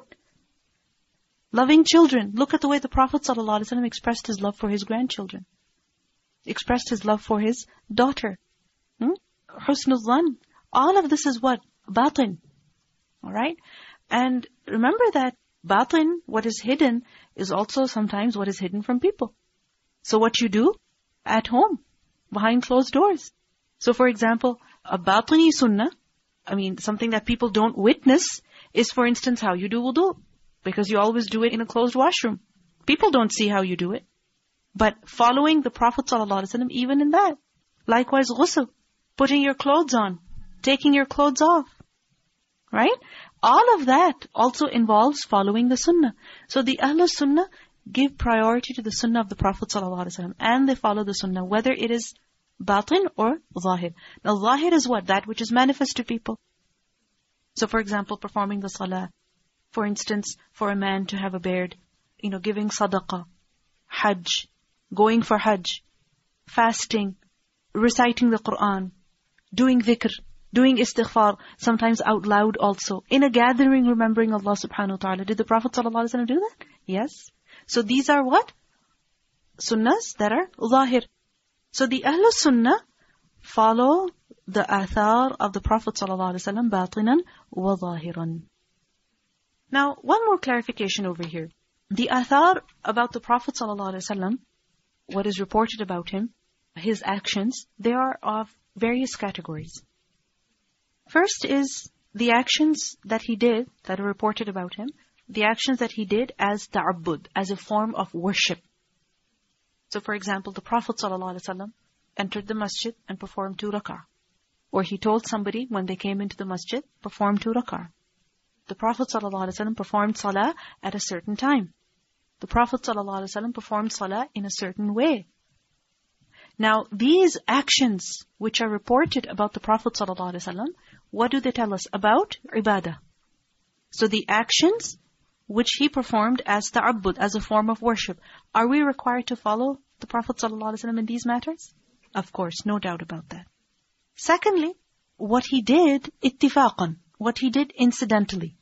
Loving children. Look at the way the Prophet ﷺ expressed his love for his grandchildren. Expressed his love for his daughter. Hmm? Husnul Dhan. All of this is what? Batin. Alright? And remember that batin, what is hidden, is also sometimes what is hidden from people. So what you do at home, behind closed doors. So for example, a batini sunnah, I mean something that people don't witness, is for instance how you do wudu. Because you always do it in a closed washroom. People don't see how you do it. But following the Prophet ﷺ even in that. Likewise ghusl, putting your clothes on, taking your clothes off. Right? All of that also involves following the sunnah. So the Ahlul Sunnah give priority to the sunnah of the Prophet ﷺ, and they follow the sunnah, whether it is batin or zahir. Now zahir is what? That which is manifest to people. So for example, performing the salah. For instance, for a man to have a beard, you know, giving sadaqah, hajj, going for hajj, fasting, reciting the Qur'an, doing dhikr, doing istighfar, sometimes out loud also. In a gathering, remembering Allah subhanahu wa ta'ala. Did the Prophet ﷺ do that? Yes. So these are what? Sunnahs that are zahir. So the Ahlul Sunnah follow the athar of the Prophet ﷺ batinan wa zahiran. Now, one more clarification over here. The athar about the Prophet ﷺ, what is reported about him, his actions, they are of various categories. First is the actions that he did, that are reported about him, the actions that he did as ta'abbud, as a form of worship. So for example, the Prophet ﷺ entered the masjid and performed two rak'ah. Or he told somebody when they came into the masjid, perform two rak'ah. The Prophet ﷺ performed salah at a certain time. The Prophet ﷺ performed salah in a certain way. Now, these actions which are reported about the Prophet ﷺ, what do they tell us about ibadah? So the actions which he performed as ta'abbud, as a form of worship, are we required to follow the Prophet ﷺ in these matters? Of course, no doubt about that. Secondly, what he did ittifaqan, what he did incidentally.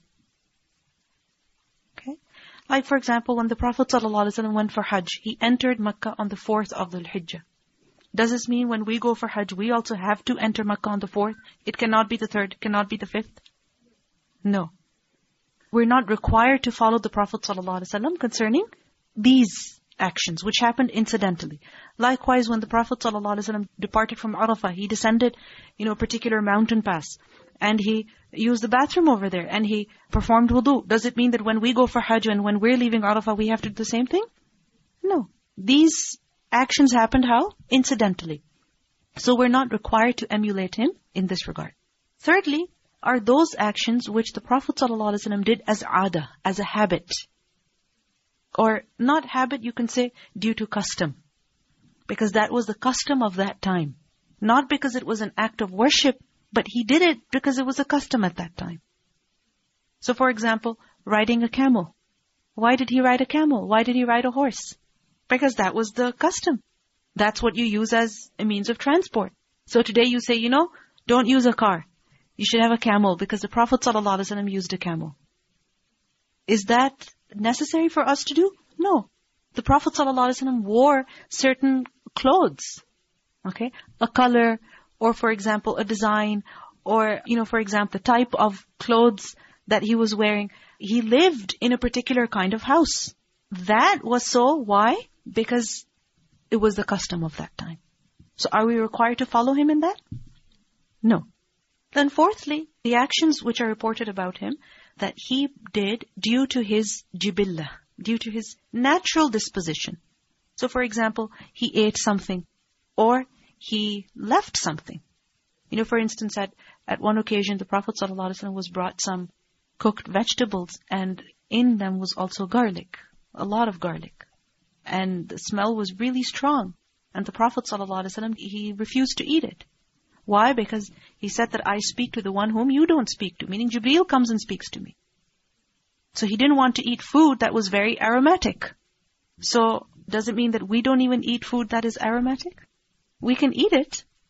Okay? Like for example, when the Prophet ﷺ went for Hajj, he entered Makkah on the fourth of the Hijjah. Does this mean when we go for Hajj, we also have to enter Makkah on the fourth? It cannot be the third, it cannot be the fifth? No. We're not required to follow the Prophet ﷺ concerning these actions, which happened incidentally. Likewise, when the Prophet ﷺ departed from Arafah, he descended, you know, a particular mountain pass, and he used the bathroom over there, and he performed wudu. Does it mean that when we go for Hajj and when we're leaving Arafah, we have to do the same thing? No. These actions happened how? Incidentally. So we're not required to emulate him in this regard. Thirdly, are those actions which the Prophet ﷺ did as aada, as a habit. Or not habit, you can say due to custom. Because that was the custom of that time. Not because it was an act of worship, but he did it because it was a custom at that time. So for example, riding a camel. Why did he ride a camel? Why did he ride a horse? Because that was the custom. That's what you use as a means of transport. So today you say, you know, don't use a car. You should have a camel because the Prophet ﷺ used a camel. Is that necessary for us to do? No. The Prophet ﷺ wore certain clothes. Okay? A color, or for example, a design, or, you know, for example, the type of clothes that he was wearing. He lived in a particular kind of house. That was so. Why? Because it was the custom of that time. So are we required to follow him in that? No. Then fourthly, the actions which are reported about him that he did due to his jibillah, due to his natural disposition. So for example, he ate something or he left something. You know, for instance, at, at one occasion, the Prophet ﷺ was brought some cooked vegetables, and in them was also garlic, a lot of garlic. And the smell was really strong. And the Prophet ﷺ, he refused to eat it. Why? Because he said that I speak to the one whom you don't speak to, meaning Jibreel comes and speaks to me. So he didn't want to eat food that was very aromatic. So does it mean that we don't even eat food that is aromatic? We can eat it,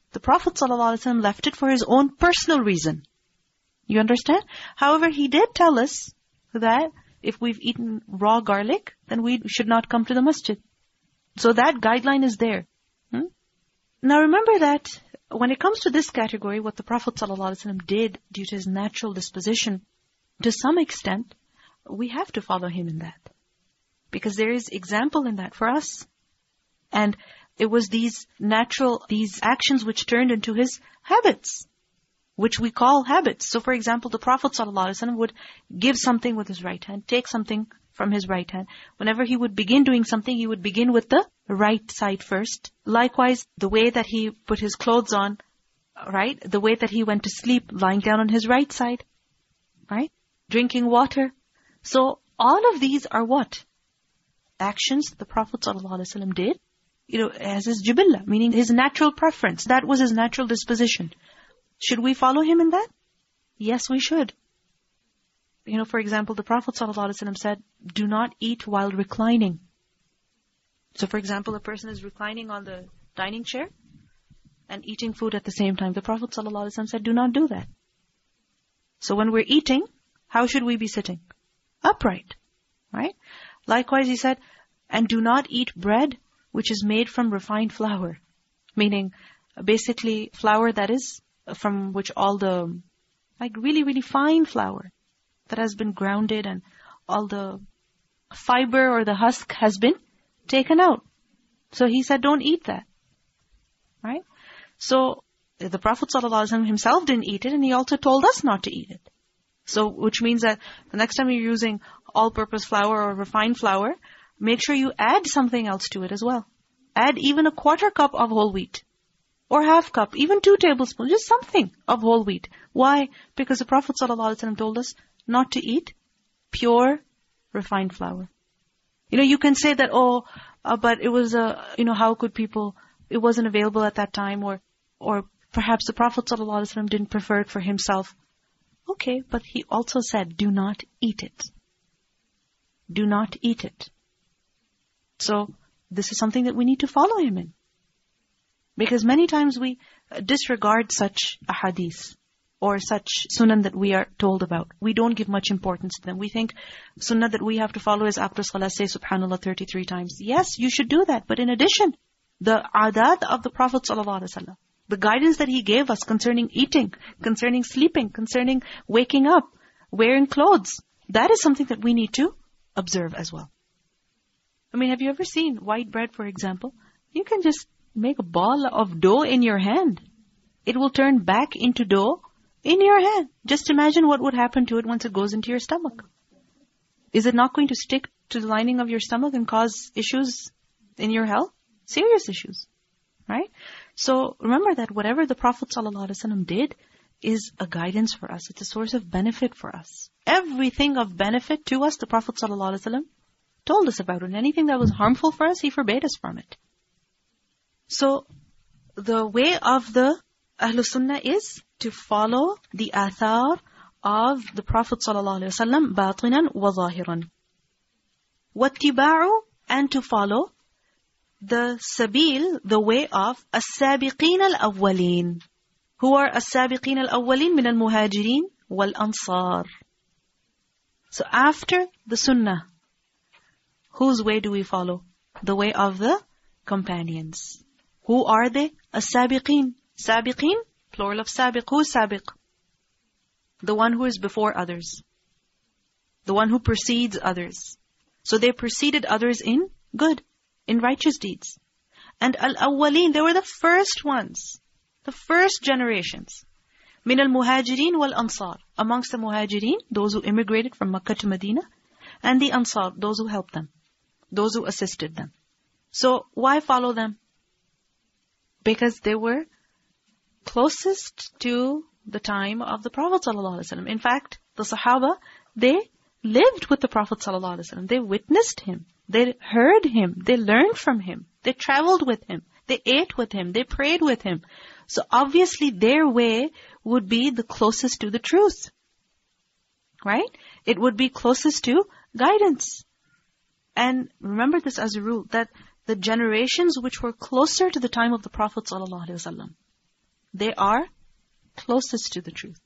The Prophet ﷺ left it for his own personal reason. You understand? However, he did tell us that if we've eaten raw garlic, then we should not come to the masjid. So that guideline is there. Hmm? Now remember that when it comes to this category, what the Prophet ﷺ did due to his natural disposition, to some extent, we have to follow him in that. Because there is example in that for us. And it was these natural, these actions which turned into his habits, which we call habits. So for example, the Prophet ﷺ would give something with his right hand, take something from his right hand. Whenever he would begin doing something, he would begin with the right side first. Likewise, the way that he put his clothes on, right? The way that he went to sleep, lying down on his right side, right? Drinking water. So all of these are what? Actions the Prophet ﷺ did, you know, as his jibillah, meaning his natural preference. That was his natural disposition. Should we follow him in that? Yes, we should. You know, for example, the Prophet ﷺ said, do not eat while reclining. So for example, a person is reclining on the dining chair and eating food at the same time. The Prophet ﷺ said, do not do that. So when we're eating, how should we be sitting? Upright, right? Likewise, he said, and do not eat bread which is made from refined flour. Meaning, basically, flour that is from which all the, like really, really fine flour that has been grounded and all the fiber or the husk has been taken out. So he said, don't eat that. Right? So the Prophet ﷺ himself didn't eat it, and he also told us not to eat it. So which means that the next time you're using all-purpose flour or refined flour, make sure you add something else to it as well. Add even a quarter cup of whole wheat. Or half cup, even two tablespoons, just something of whole wheat. Why? Because the Prophet ﷺ told us not to eat pure refined flour. You know, you can say that, oh, uh, but it was, uh, you know, how could people, it wasn't available at that time, or or perhaps the Prophet ﷺ didn't prefer it for himself. Okay, but he also said, do not eat it. Do not eat it. So, this is something that we need to follow him in. Because many times we disregard such a hadith or such sunnah that we are told about. We don't give much importance to them. We think sunnah that we have to follow is after salah, say subhanallah thirty-three times. Yes, you should do that. But in addition, the adat of the Prophet ﷺ, the guidance that he gave us concerning eating, concerning sleeping, concerning waking up, wearing clothes, that is something that we need to observe as well. I mean, have you ever seen white bread, for example? You can just make a ball of dough in your hand. It will turn back into dough in your hand. Just imagine what would happen to it once it goes into your stomach. Is it not going to stick to the lining of your stomach and cause issues in your health? Serious issues, right? So remember that whatever the Prophet ﷺ did is a guidance for us. It's a source of benefit for us. Everything of benefit to us, the Prophet ﷺ told us about it. And anything that was harmful for us, he forbade us from it. So the way of the Ahlul Sunnah is to follow the athar of the Prophet ﷺ, batinan wa zahiran. وَاتِّبَاعُ, and to follow the sabil, the way of as-sabiqeen al-awwalin. Who are as-sabiqeen al-awwalin min al-muhajirin wal-ansar. So after the sunnah, whose way do we follow? The way of the companions. Who are they? As-sabiqeen. Sabiqeen, plural of sabiq. Who is sabiq? The one who is before others. The one who precedes others. So they preceded others in good, in righteous deeds. And al-awwaleen, they were the first ones, the first generations. Min al-muhajirin wal-ansar. Amongst the muhajirin, those who immigrated from Makkah to Medina, and the ansar, those who helped them, those who assisted them. So why follow them? Because they were closest to the time of the Prophet ﷺ. In fact, the Sahaba, they lived with the Prophet ﷺ. They witnessed him. They heard him. They learned from him. They traveled with him. They ate with him. They prayed with him. So obviously their way would be the closest to the truth. Right? It would be closest to guidance. And remember this as a rule, that the generations which were closer to the time of the Prophet ﷺ, they are closest to the truth.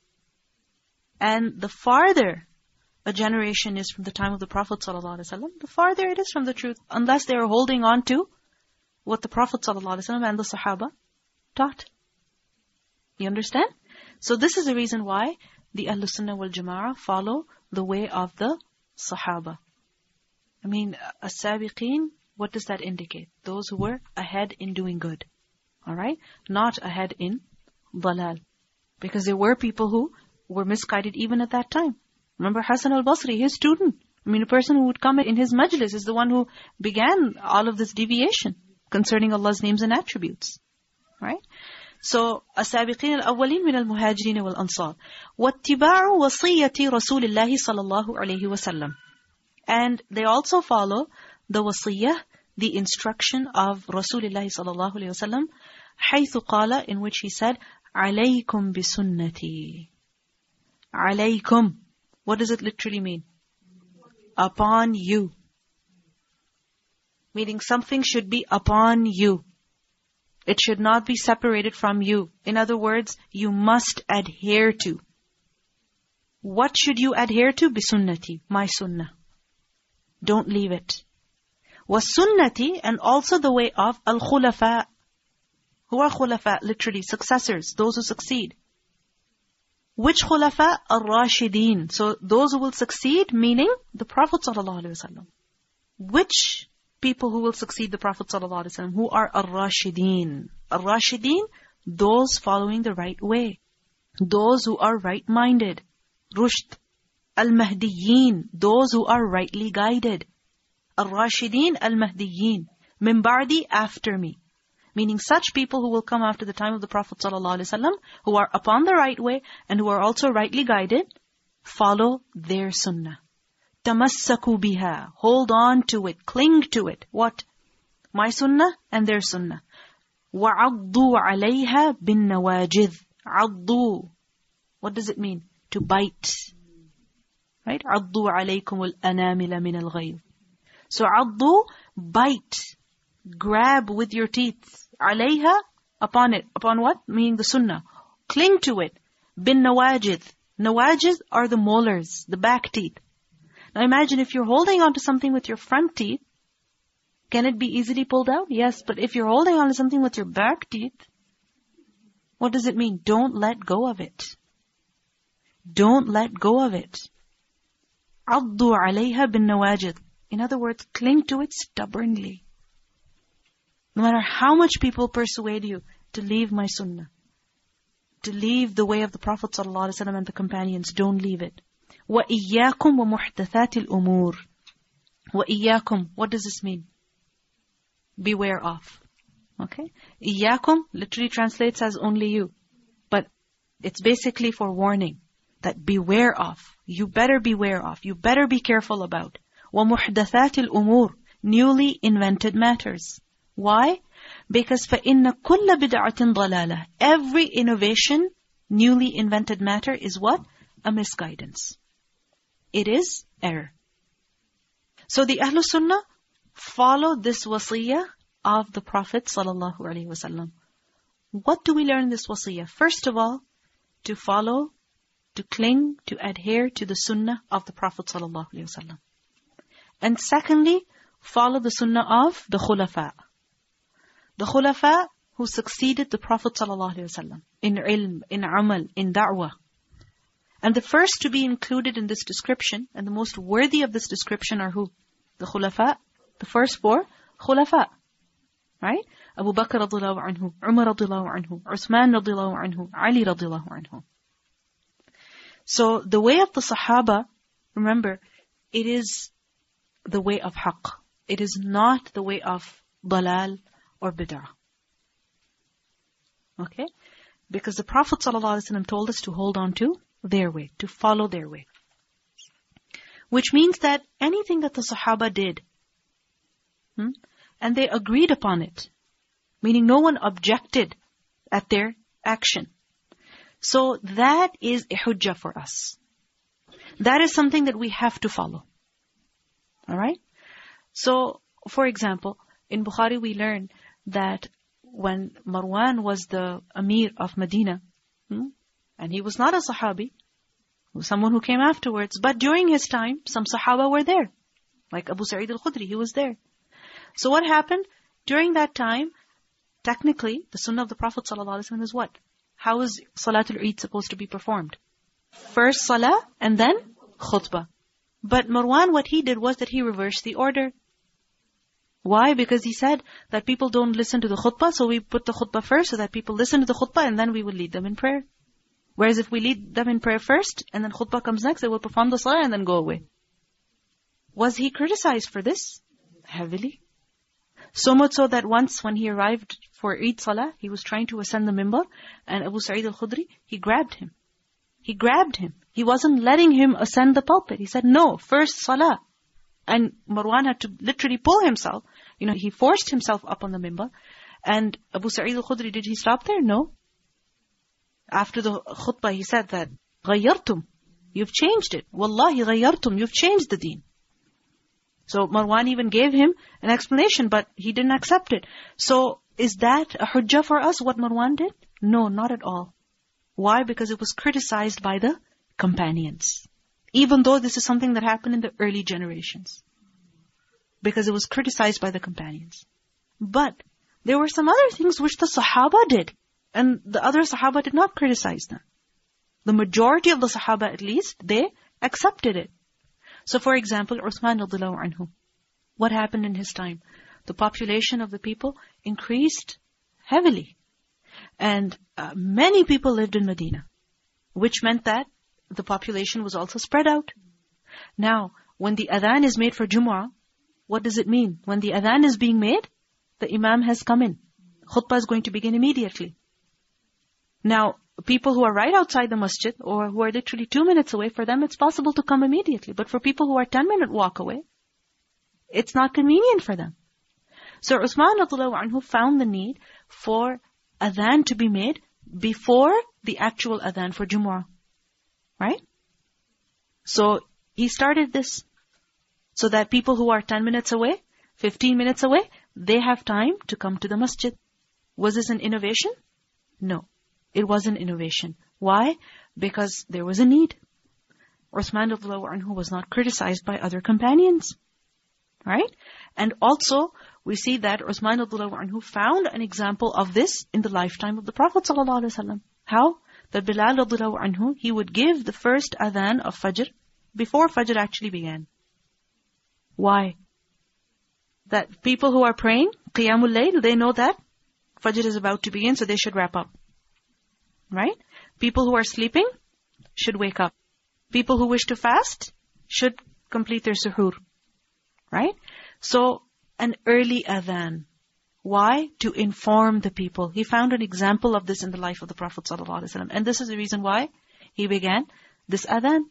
And the farther a generation is from the time of the Prophet ﷺ, the farther it is from the truth, unless they are holding on to what the Prophet ﷺ and the Sahaba taught. You understand? So this is the reason why the Ahlul Sunnah wal Jama'ah follow the way of the Sahaba. I mean, as-sabiqeen, what does that indicate? Those who were ahead in doing good. Alright? Not ahead in dalal. Because there were people who were misguided even at that time. Remember Hasan al-Basri, his student. I mean, a person who would come in his majlis is the one who began all of this deviation concerning Allah's names and attributes. Right? So, السابقين الأولين من المهاجرين والأنصار واتباع وصية رسول الله صلى الله عليه وسلم. And they also follow the wasiyah, the instruction of Rasulullah صلى الله عليه وسلم, حيث قال, in which he said, عليكم بسنتي. عليكم. What does it literally mean? Upon you. Meaning something should be upon you. It should not be separated from you. In other words, you must adhere to. What should you adhere to? Bisunnati, my sunnah. Don't leave it. Was-sunnati, and also the way of al-khulafa. Who are khulafa? Literally, successors, those who succeed. Which khulafa? Ar-rashideen. So those who will succeed, meaning the Prophet ﷺ. Which people who will succeed the Prophet ﷺ? Who are Ar-rashideen? Ar-rashideen, those following the right way. Those who are right-minded. Rushd. Al-Mahdiyin, those who are rightly guided. Ar-rashideen al-Mahdiyin. Min ba'di, after me. Meaning such people who will come after the time of the Prophet ﷺ, who are upon the right way and who are also rightly guided, follow their sunnah. Tamassaku biha. Hold on to it. Cling to it. What? My sunnah and their sunnah. وَعَضُّوا عَلَيْهَا بِالنَّوَاجِذِ. عَضُّوا. What does it mean? To bite. Right? عَضُّوا عَلَيْكُمُ الْأَنَامِلَ مِنَ الْغَيْظِ. So عَضُّوا, bite. Grab with your teeth. عَلَيْهَا, upon it. Upon what? Meaning the sunnah. Cling to it. بِالنَّوَاجِذِ. Nawajid are the molars, the back teeth. Now imagine if you're holding on to something with your front teeth, can it be easily pulled out? Yes, but if you're holding on to something with your back teeth, what does it mean? Don't let go of it. Don't let go of it. عَضُّوا عَلَيْهَا بِالنَّوَاجِذِ. In other words, cling to it stubbornly. No matter how much people persuade you to leave my sunnah, to leave the way of the Prophet ﷺ and the companions, don't leave it. وَإِيَّاكُمْ وَمُحْدَثَاتِ الْأُمُورِ. وَإِيَّاكُمْ, what does this mean? Beware of. Okay? إِيَّاكُمْ literally translates as only you. But it's basically for warning. That beware of. You better beware of. You better be careful about. وَمُحْدَثَاتِ الْأُمُورِ. Newly invented matters. Why? Because فَإِنَّ كُلَّ بِدْعَةٍ ضَلَالَةٍ. Every innovation, newly invented matter is what? A misguidance. It is error. So the Ahlul Sunnah follow this wasiyah of the Prophet ﷺ. What do we learn in this wasiyah? First of all, to follow, to cling, to adhere to the sunnah of the Prophet ﷺ. And secondly, follow the sunnah of the khulafa. The khulafa who succeeded the Prophet ﷺ in ilm, in amal, in da'wah. And the first to be included in this description, and the most worthy of this description are who? The khulafa. The first four khulafa. Right? Abu Bakr radiyallahu anhu, Umar radiyallahu anhu, Uthman radiyallahu anhu, Ali radiyallahu anhu. So the way of the Sahaba, remember, it is the way of haqq. It is not the way of dalal or bid'ah. Okay? Because the Prophet ﷺ told us to hold on to their way, to follow their way. Which means that anything that the Sahaba did, hmm, and they agreed upon it, meaning no one objected at their action. So that is a hujjah for us. That is something that we have to follow. Alright? So, for example, in Bukhari we learn that when Marwan was the Amir of Medina, hmm, and he was not a Sahabi, he was someone who came afterwards, but during his time, some Sahaba were there. Like Abu Sa'id al-Khudri, he was there. So what happened? During that time, technically, the sunnah of the Prophet ﷺ is what? How is Salatul Eid supposed to be performed? First Salah, and then Khutbah. But Marwan, what he did was that he reversed the order. Why? Because he said that people don't listen to the khutbah, so we put the khutbah first so that people listen to the khutbah and then we will lead them in prayer. Whereas if we lead them in prayer first and then khutbah comes next, they will perform the salah and then go away. Was he criticized for this? Heavily. So much so that once when he arrived for Eid Salah, he was trying to ascend the mimbar, and Abu Sa'id al-Khudri, he grabbed him. He grabbed him. He wasn't letting him ascend the pulpit. He said, no, first Salah. And Marwan had to literally pull himself. You know, he forced himself up on the mimbar. And Abu Sa'id al-Khudri, did he stop there? No. After the khutbah, he said that, غَيَّرْتُمْ, you've changed it. Wallahi غَيَّرْتُمْ, you've changed the deen. So Marwan even gave him an explanation, but he didn't accept it. So is that a hujjah for us, what Marwan did? No, not at all. Why? Because it was criticized by the companions. Even though this is something that happened in the early generations. Because it was criticized by the companions. But there were some other things which the Sahaba did. And the other Sahaba did not criticize them. The majority of the Sahaba at least, they accepted it. So for example, Uthman radiallahu anhu, what happened in his time? The population of the people increased heavily. And uh, many people lived in Medina. Which meant that the population was also spread out. Now, when the adhan is made for Jumu'ah, what does it mean? When the adhan is being made, the imam has come in. Khutbah is going to begin immediately. Now, people who are right outside the masjid, or who are literally two minutes away, for them it's possible to come immediately. But for people who are ten minute walk away, it's not convenient for them. So Uthman radiallahu anhu found the need for adhan to be made before the actual adhan for Jumu'ah. Right? So he started this so that people who are ten minutes away, fifteen minutes away, they have time to come to the masjid. Was this an innovation? No. It was an innovation. Why? Because there was a need. Uthman radiallahu anhu was not criticized by other companions. Right? And also, we see that Uthman radiallahu anhu found an example of this in the lifetime of the Prophet sallallahu alaihi wasallam. How? That Bilal radiallahu anhu, he would give the first adhan of Fajr before Fajr actually began. Why? That people who are praying, Qiyamul Layl, they know that Fajr is about to begin, so they should wrap up. Right? People who are sleeping should wake up. People who wish to fast should complete their suhoor. Right? So, an early adhan. Why? To inform the people. He found an example of this in the life of the Prophet ﷺ. And this is the reason why he began this adhan.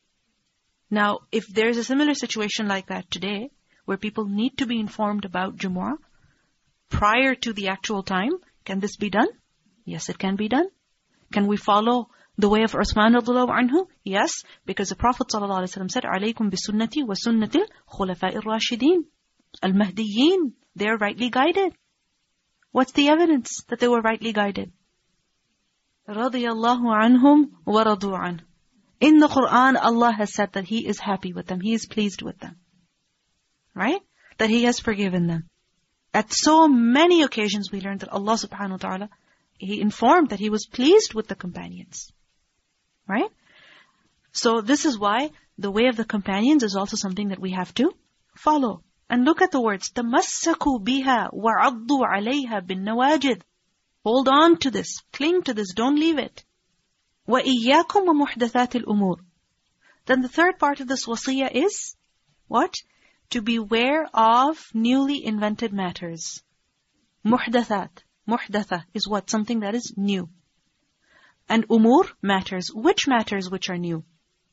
Now, if there is a similar situation like that today, where people need to be informed about Jumu'ah prior to the actual time, can this be done? Yes, it can be done. Can we follow the way of Uthman radiallahu anhu? Yes, because the Prophet ﷺ said, عَلَيْكُمْ بِسُنَّتِي وَسُنَّةِ الْخُلَفَاءِ الرَّاشِدِينَ Al-Mahdiyyin. They are rightly guided. What's the evidence that they were rightly guided? رَضِيَ اللَّهُ عَنْهُمْ وَرَضُوا عَنْهُ. In the Qur'an, Allah has said that He is happy with them. He is pleased with them. Right? That He has forgiven them. At so many occasions we learned that Allah subhanahu wa ta'ala, He informed that He was pleased with the companions. Right? So this is why the way of the companions is also something that we have to follow. And look at the words, تَمَسَّكُوا بِهَا وَعَضُّوا عَلَيْهَا بِالنَّوَاجِدِ. Hold on to this. Cling to this. Don't leave it. وَإِيَّاكُمْ وَمُحْدَثَاتِ الْأُمُورِ. Then the third part of this wasiyah is, what? To beware of newly invented matters. Muhdathat. Muhdatha is what? Something that is new. And umur, matters. Which matters which are new?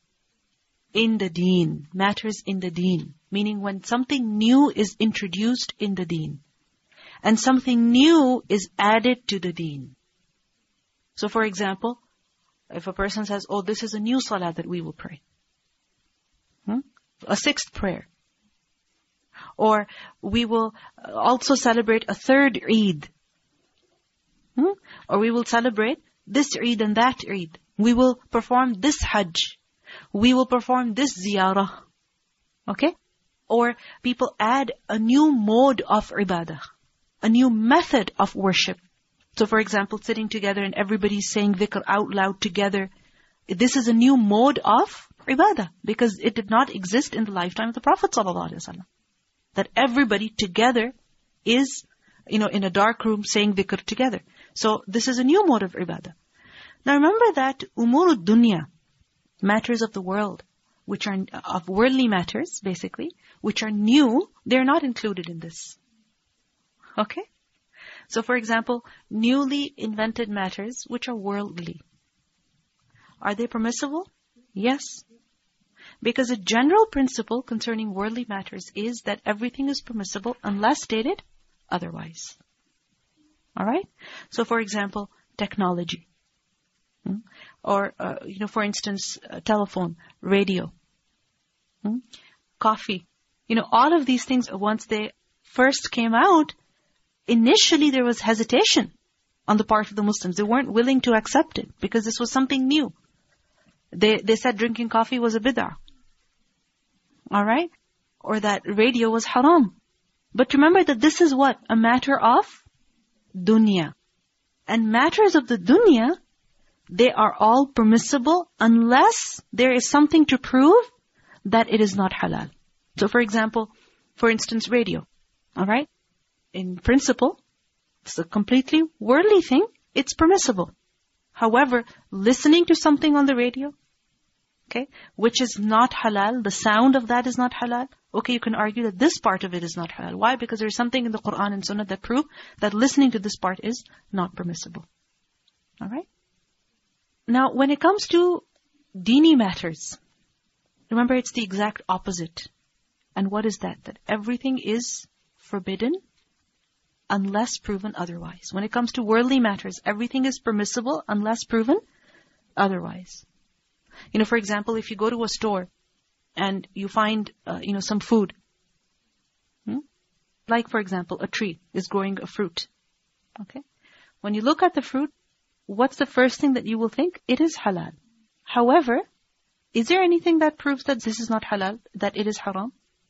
In the deen. Matters in the deen. Meaning when something new is introduced in the deen. And something new is added to the deen. So for example, if a person says, oh, this is a new salah that we will pray. Hmm? A sixth prayer. Or we will also celebrate a third Eid. Hmm? Or we will celebrate this Eid and that Eid. We will perform this Hajj. We will perform this Ziyarah. Okay? Or people add a new mode of ibadah, a new method of worship. So for example, sitting together and everybody's saying dhikr out loud together. This is a new mode of ibadah because it did not exist in the lifetime of the Prophet ﷺ. That everybody together is, you know, in a dark room saying dhikr together. So this is a new mode of ibadah. Now remember that umur dunya, matters of the world, which are of worldly matters, basically, which are new, they're not included in this. Okay? So for example, newly invented matters which are worldly. Are they permissible? Yes. Because a general principle concerning worldly matters is that everything is permissible unless stated otherwise. Alright? So for example, technology. Hmm? Or, uh, you know, for instance, uh, telephone, radio, hmm? coffee. You know, all of these things, once they first came out, initially there was hesitation on the part of the Muslims. They weren't willing to accept it because this was something new. They they said drinking coffee was a bid'ah. Alright? Or that radio was haram. But remember that this is what? A matter of dunya. And matters of the dunya, they are all permissible unless there is something to prove that it is not halal. So for example, for instance, radio. Alright? In principle, it's a completely worldly thing. It's permissible. However, listening to something on the radio, okay, which is not halal, the sound of that is not halal, okay, you can argue that this part of it is not halal. Why? Because there's something in the Quran and Sunnah that prove that listening to this part is not permissible. Alright? Now, when it comes to dini matters, remember it's the exact opposite. And what is that? That everything is forbidden unless proven otherwise. When it comes to worldly matters, everything is permissible unless proven otherwise. You know, for example, if you go to a store and you find, uh, you know, some food. Hmm? Like, for example, a tree is growing a fruit. Okay? When you look at the fruit, what's the first thing that you will think? It is halal. However, is there anything that proves that this is not halal, that it is haram?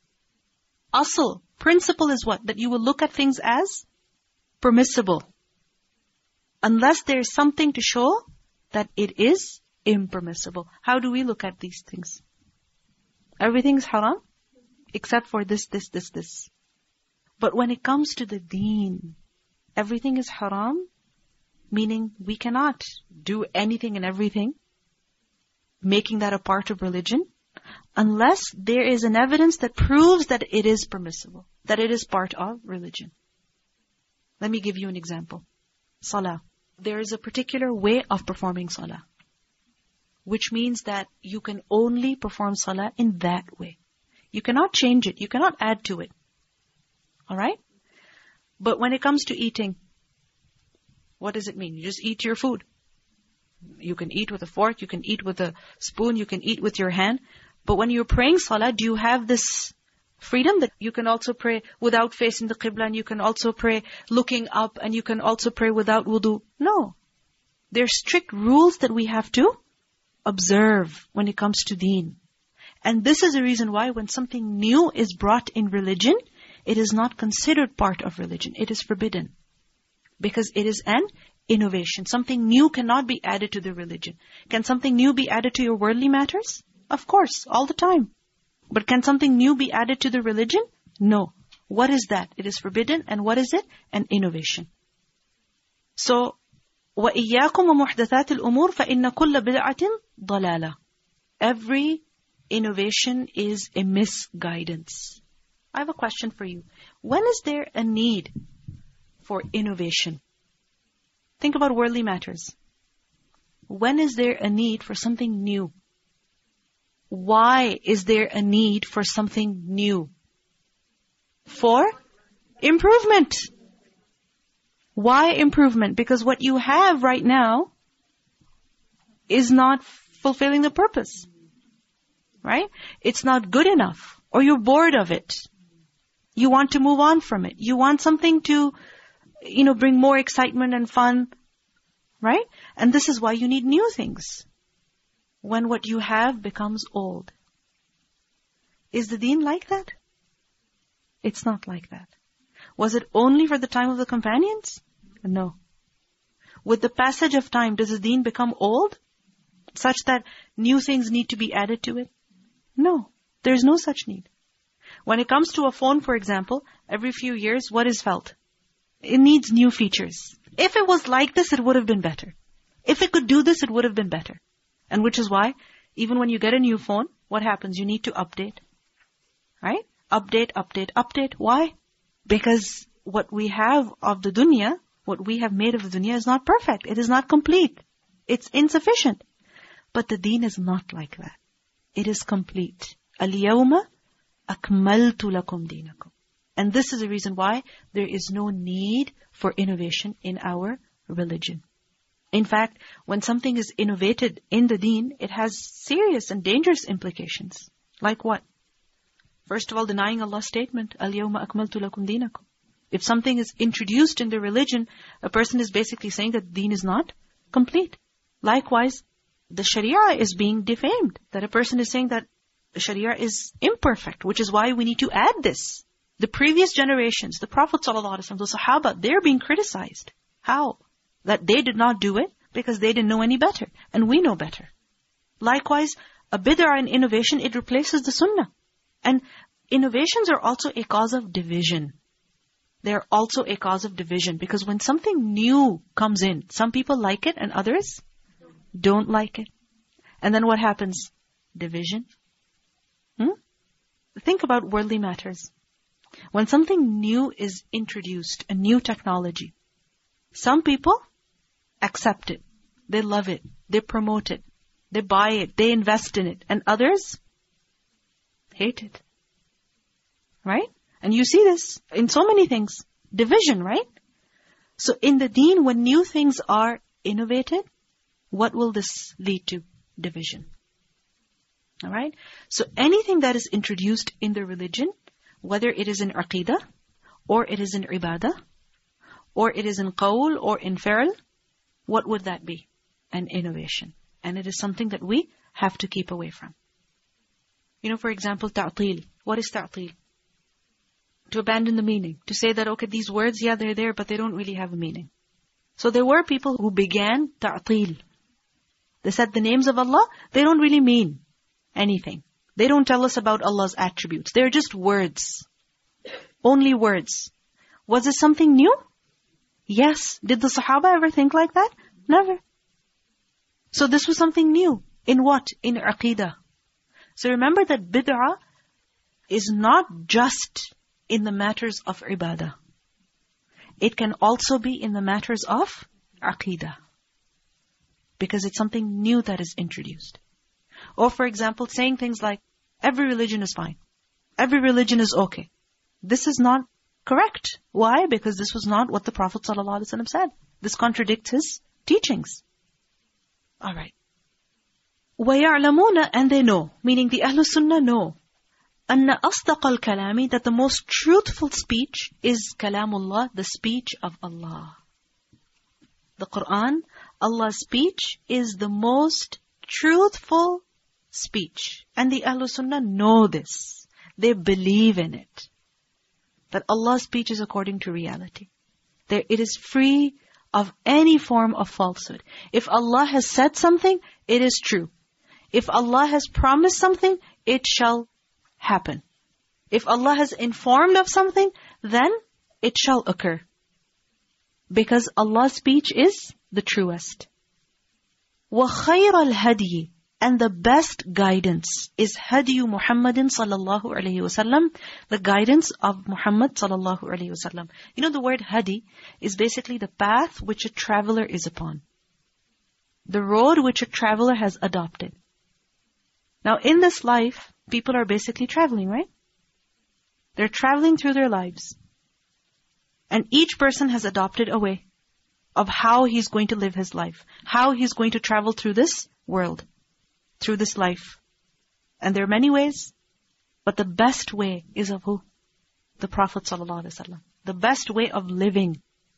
Asl, principle is what? That you will look at things as permissible. Unless there is something to show that it is impermissible. How do we look at these things? Everything is haram, except for this, this, this, this. But when it comes to the deen, everything is haram, meaning we cannot do anything and everything, making that a part of religion, unless there is an evidence that proves that it is permissible, that it is part of religion. Let me give you an example. Salah. There is a particular way of performing salah, which means that you can only perform salah in that way. You cannot change it. You cannot add to it. Alright? But when it comes to eating, what does it mean? You just eat your food. You can eat with a fork, you can eat with a spoon, you can eat with your hand. But when you're praying salah, do you have this freedom that you can also pray without facing the qibla, and you can also pray looking up, and you can also pray without wudu? No. There are strict rules that we have to observe when it comes to deen. And this is the reason why when something new is brought in religion, it is not considered part of religion. It is forbidden. Because it is an innovation. Something new cannot be added to the religion. Can something new be added to your worldly matters? Of course, all the time. But can something new be added to the religion? No. What is that? It is forbidden. And what is it? An innovation. So, وَإِيَّاكُمْ وَمُحْدَثَاتِ الْأُمُورِ فَإِنَّ كُلَّ بِدْعَةٍ ضَلَالَةٍ. Every innovation is a misguidance. I have a question for you. When is there a need for innovation? Think about worldly matters. When is there a need for something new? Why is there a need for something new? For improvement. Why improvement? Because what you have right now is not fulfilling the purpose. Right? It's not good enough. Or you're bored of it. You want to move on from it. You want something to you know, bring more excitement and fun, right? And this is why you need new things. When what you have becomes old. Is the deen like that? It's not like that. Was it only for the time of the companions? No. With the passage of time, does the deen become old? Such that new things need to be added to it? No. There's no such need. When it comes to a phone, for example, every few years, what is felt? It needs new features. If it was like this, it would have been better. If it could do this, it would have been better. And which is why, even when you get a new phone, what happens? You need to update. Right? Update, update, update. Why? Because what we have of the dunya, what we have made of the dunya is not perfect. It is not complete. It's insufficient. But the deen is not like that. It is complete. Al-yawma akmaltu lakum dinakum. And this is the reason why there is no need for innovation in our religion. In fact, when something is innovated in the deen, it has serious and dangerous implications. Like what? First of all, denying Allah's statement, Al-yawma akmaltu lakum dinakum. If something is introduced in the religion, a person is basically saying that deen is not complete. Likewise, the sharia is being defamed. That a person is saying that the sharia is imperfect, which is why we need to add this. The previous generations, the Prophet ﷺ, the Sahaba, they're being criticized. How? That they did not do it because they didn't know any better. And we know better. Likewise, a bid'ah and innovation, it replaces the sunnah. And innovations are also a cause of division. They're also a cause of division. Because when something new comes in, some people like it and others don't like it. And then what happens? Division. Hmm? Think about worldly matters. When something new is introduced, a new technology, some people accept it. They love it. They promote it. They buy it. They invest in it. And others hate it. Right? And you see this in so many things. Division, right? So in the deen, when new things are innovated, what will this lead to? Division. Alright? So anything that is introduced in the religion, whether it is in aqidah, or it is in ibadah, or it is in qawl, or in fi'l, what would that be? An innovation. And it is something that we have to keep away from. You know, for example, ta'til. What is ta'til? To abandon the meaning. To say that, okay, these words, yeah, they're there, but they don't really have a meaning. So there were people who began ta'til. They said the names of Allah, they don't really mean anything. They don't tell us about Allah's attributes. They're just words. Only words. Was this something new? Yes. Did the Sahaba ever think like that? Never. So this was something new. In what? In aqidah. So remember that bid'ah is not just in the matters of ibadah. It can also be in the matters of aqidah. Because it's something new that is introduced. Or for example, saying things like, every religion is fine. Every religion is okay. This is not correct. Why? Because this was not what the Prophet ﷺ said. This contradicts his teachings. Alright. وَيَعْلَمُونَ, and they know, meaning the Ahlul Sunnah know, أَنَّ أَصْدَقَ الْكَلَامِ, that the most truthful speech is kalamullah, the speech of Allah. The Qur'an, Allah's speech, is the most truthful speech. And the Ahlul Sunnah know this. They believe in it. That Allah's speech is according to reality. There, it is free of any form of falsehood. If Allah has said something, it is true. If Allah has promised something, it shall happen. If Allah has informed of something, then it shall occur. Because Allah's speech is the truest. وَخَيْرَ الْهَدْيِ, and the best guidance is هَدْيُ مُحَمَّدٍ sallallahu alayhi wasallam, the guidance of Muhammad sallallahu alayhi wasallam. You know, the word hadi is basically the path which a traveler is upon. The road which a traveler has adopted. Now in this life, people are basically traveling, right? They're traveling through their lives. And each person has adopted a way of how he's going to live his life. How he's going to travel through this world. Through this life. And there are many ways. But the best way is of who? The Prophet ﷺ. The best way of living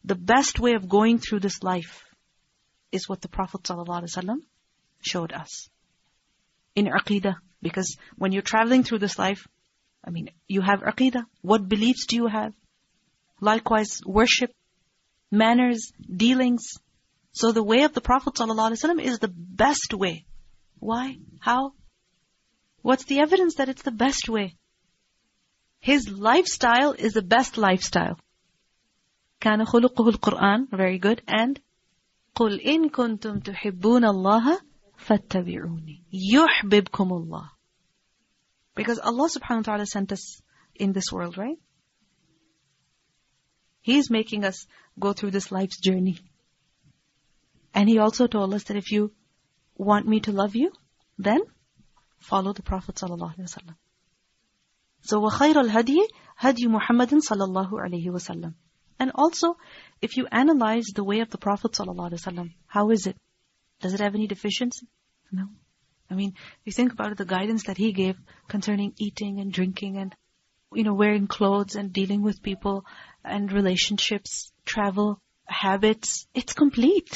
the best way of going through this life is what the Prophet ﷺ showed us. In Aqeedah, because when you're traveling through this life, I mean, you have Aqeedah. What beliefs do you have? Likewise, worship, manners, dealings. So the way of the Prophet ﷺ is the best way. Why? How? What's the evidence that it's the best way? His lifestyle is the best lifestyle. كَانَ خُلُقُهُ الْقُرْآنِ. Very good. And قُلْ إِن كُنْتُمْ تُحِبُّونَ اللَّهَ فَاتَّبِعُونِي يُحْبِبْكُمُ اللَّهِ. Because Allah subhanahu wa ta'ala sent us in this world, right? He is making us go through this life's journey. And He also told us that if you want me to love you, then follow the Prophet sallallahu alaihi wasallam. So وَخَيْرَ الْهَدْيِ هَدْيُ مُحَمَّدٍ sallallahu alaihi wasallam. And also, if you analyze the way of the Prophet sallallahu alaihi wasallam, how is it? Does it have any deficiency? No. I mean, if you think about it, the guidance that He gave concerning eating and drinking and, you know, wearing clothes and dealing with people and relationships, travel, habits, it's complete.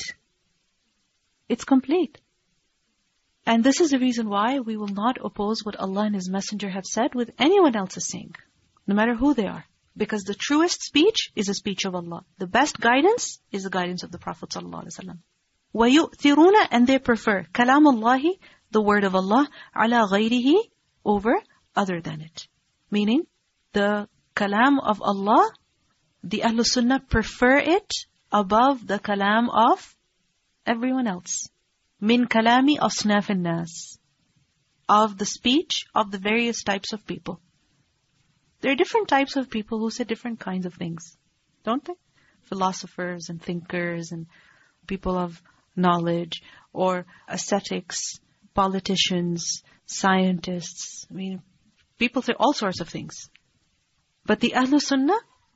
It's complete. And this is the reason why we will not oppose what Allah and His Messenger have said with anyone else is saying, no matter who they are. Because the truest speech is a speech of Allah. The best guidance is the guidance of the Prophet ﷺ. وَيُؤْثِرُونَ, and they prefer كَلَامُ اللَّهِ, the word of Allah, عَلَى غَيْرِهِ, over other than it. Meaning, the kalam of Allah, the Ahlul Sunnah prefer it above the kalam of everyone else. مِن كَلَامِ أَصْنَافِ النَّاسِ, of the speech of the various types of people. There are different types of people who say different kinds of things, don't they? Philosophers and thinkers and people of knowledge, or ascetics, politicians, scientists. I mean, people say all sorts of things. But the Ahlul Sunnah,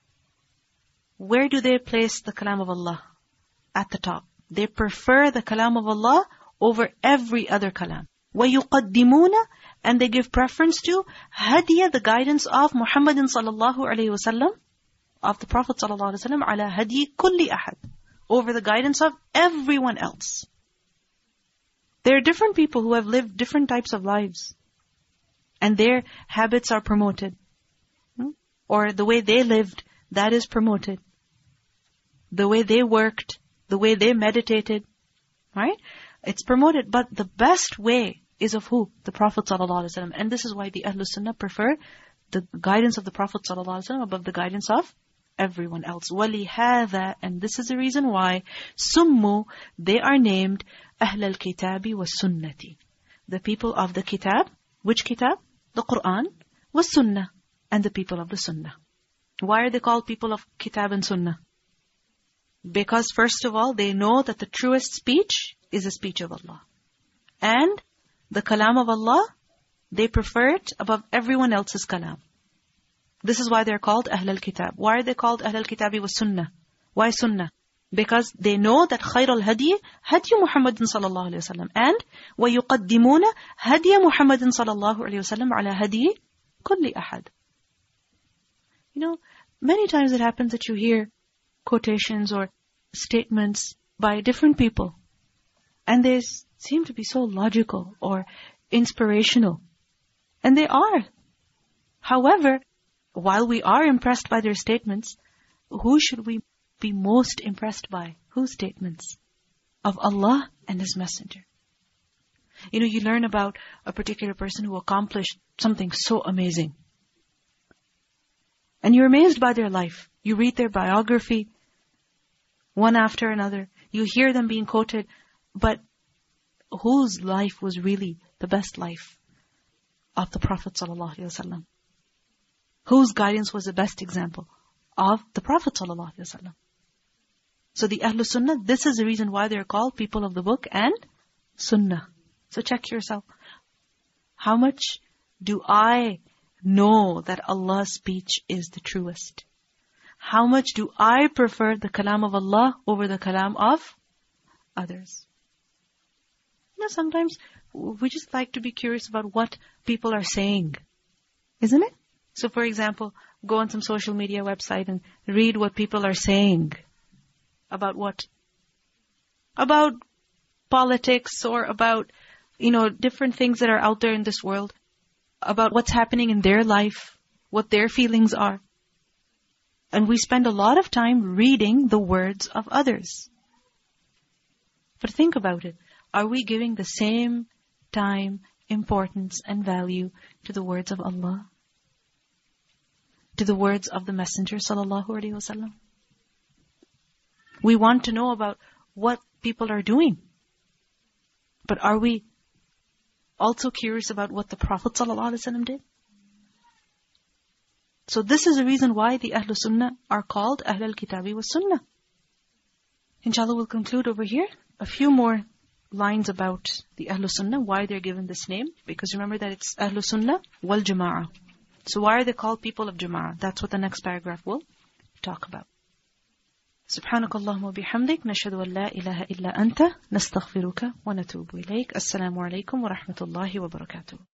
where do they place the kalam of Allah? At the top. They prefer the kalam of Allah over every other kalam. وَيُقَدِّمُونَ, and they give preference to hadiya, the guidance of Muhammadin sallallahu alayhi wa sallam, of the Prophet sallallahu alayhi wa sallam, ala hadiyi kulli ahad, over the guidance of everyone else. There are different people who have lived different types of lives, and their habits are promoted. Hmm? Or the way they lived, that is promoted. The way they worked, the way they meditated, right? It's promoted. But the best way is of who? The Prophet ﷺ. And this is why the Ahlul Sunnah prefer the guidance of the Prophet ﷺ above the guidance of everyone else. وَلِهَذَا, and this is the reason why سُمُّوا, they are named أَهْلَ الْكِتَابِ وَالسُّنَّةِ, the people of the kitab. Which kitab? The Qur'an. وَالسُّنَّةِ, and the people of the Sunnah. Why are they called people of kitab and Sunnah? Because first of all, they know that the truest speech is the speech of Allah. And the kalam of Allah, they prefer it above everyone else's kalam. This is why they're called Ahl al-Kitab. Why are they called Ahl al-Kitabi wa Sunnah? Why Sunnah? Because they know that خَيْرَ الْهَدِيِ هَدْيُ مُحَمَّدٍ صَلَى اللَّهُ عَلَيْهِ وَسَلَّمَ, and وَيُقَدِّمُونَ هَدْيَ مُحَمَّدٍ صَلَى اللَّهُ عَلَيْهِ وَسَلَّمَ عَلَى هَدْيِ كُلِّ أَحَدٍ. You know, many times it happens that you hear quotations or statements by different people, and they seem to be so logical or inspirational. And they are. However, while we are impressed by their statements, who should we be most impressed by? Whose statements? Of Allah and His Messenger. You know, you learn about a particular person who accomplished something so amazing. And you're amazed by their life. You read their biography, one after another. You hear them being quoted. But whose life was really the best life? Of the Prophet ﷺ. Whose guidance was the best example? Of the Prophet ﷺ. So the Ahlul Sunnah, this is the reason why they're called people of the book and Sunnah. So check yourself. How much do I know that Allah's speech is the truest? How much do I prefer the kalam of Allah over the kalam of others? You know, sometimes we just like to be curious about what people are saying. Isn't it? So for example, go on some social media website and read what people are saying. About what? About politics or about, you know, different things that are out there in this world. About what's happening in their life, what their feelings are. And we spend a lot of time reading the words of others. But think about it. Are we giving the same time, importance, and value to the words of Allah? To the words of the Messenger sallallahu alaihi wasallam? We want to know about what people are doing. But are we also curious about what the Prophet sallallahu alaihi wasallam did? So this is the reason why the Ahlul Sunnah are called Ahlul Kitabi wa Sunnah. Inshallah, we'll conclude over here. A few more lines about the Ahlul Sunnah, why they're given this name. Because remember that it's Ahlul Sunnah wal Jama'ah. So why are they called people of Jama'ah? That's what the next paragraph will talk about. Subhanakallahumma bihamdik, nashhadu an la ilaha illa anta, nastaghfiruka wa natubu ilayk. Assalamu alaikum wa rahmatullahi wa barakatuh.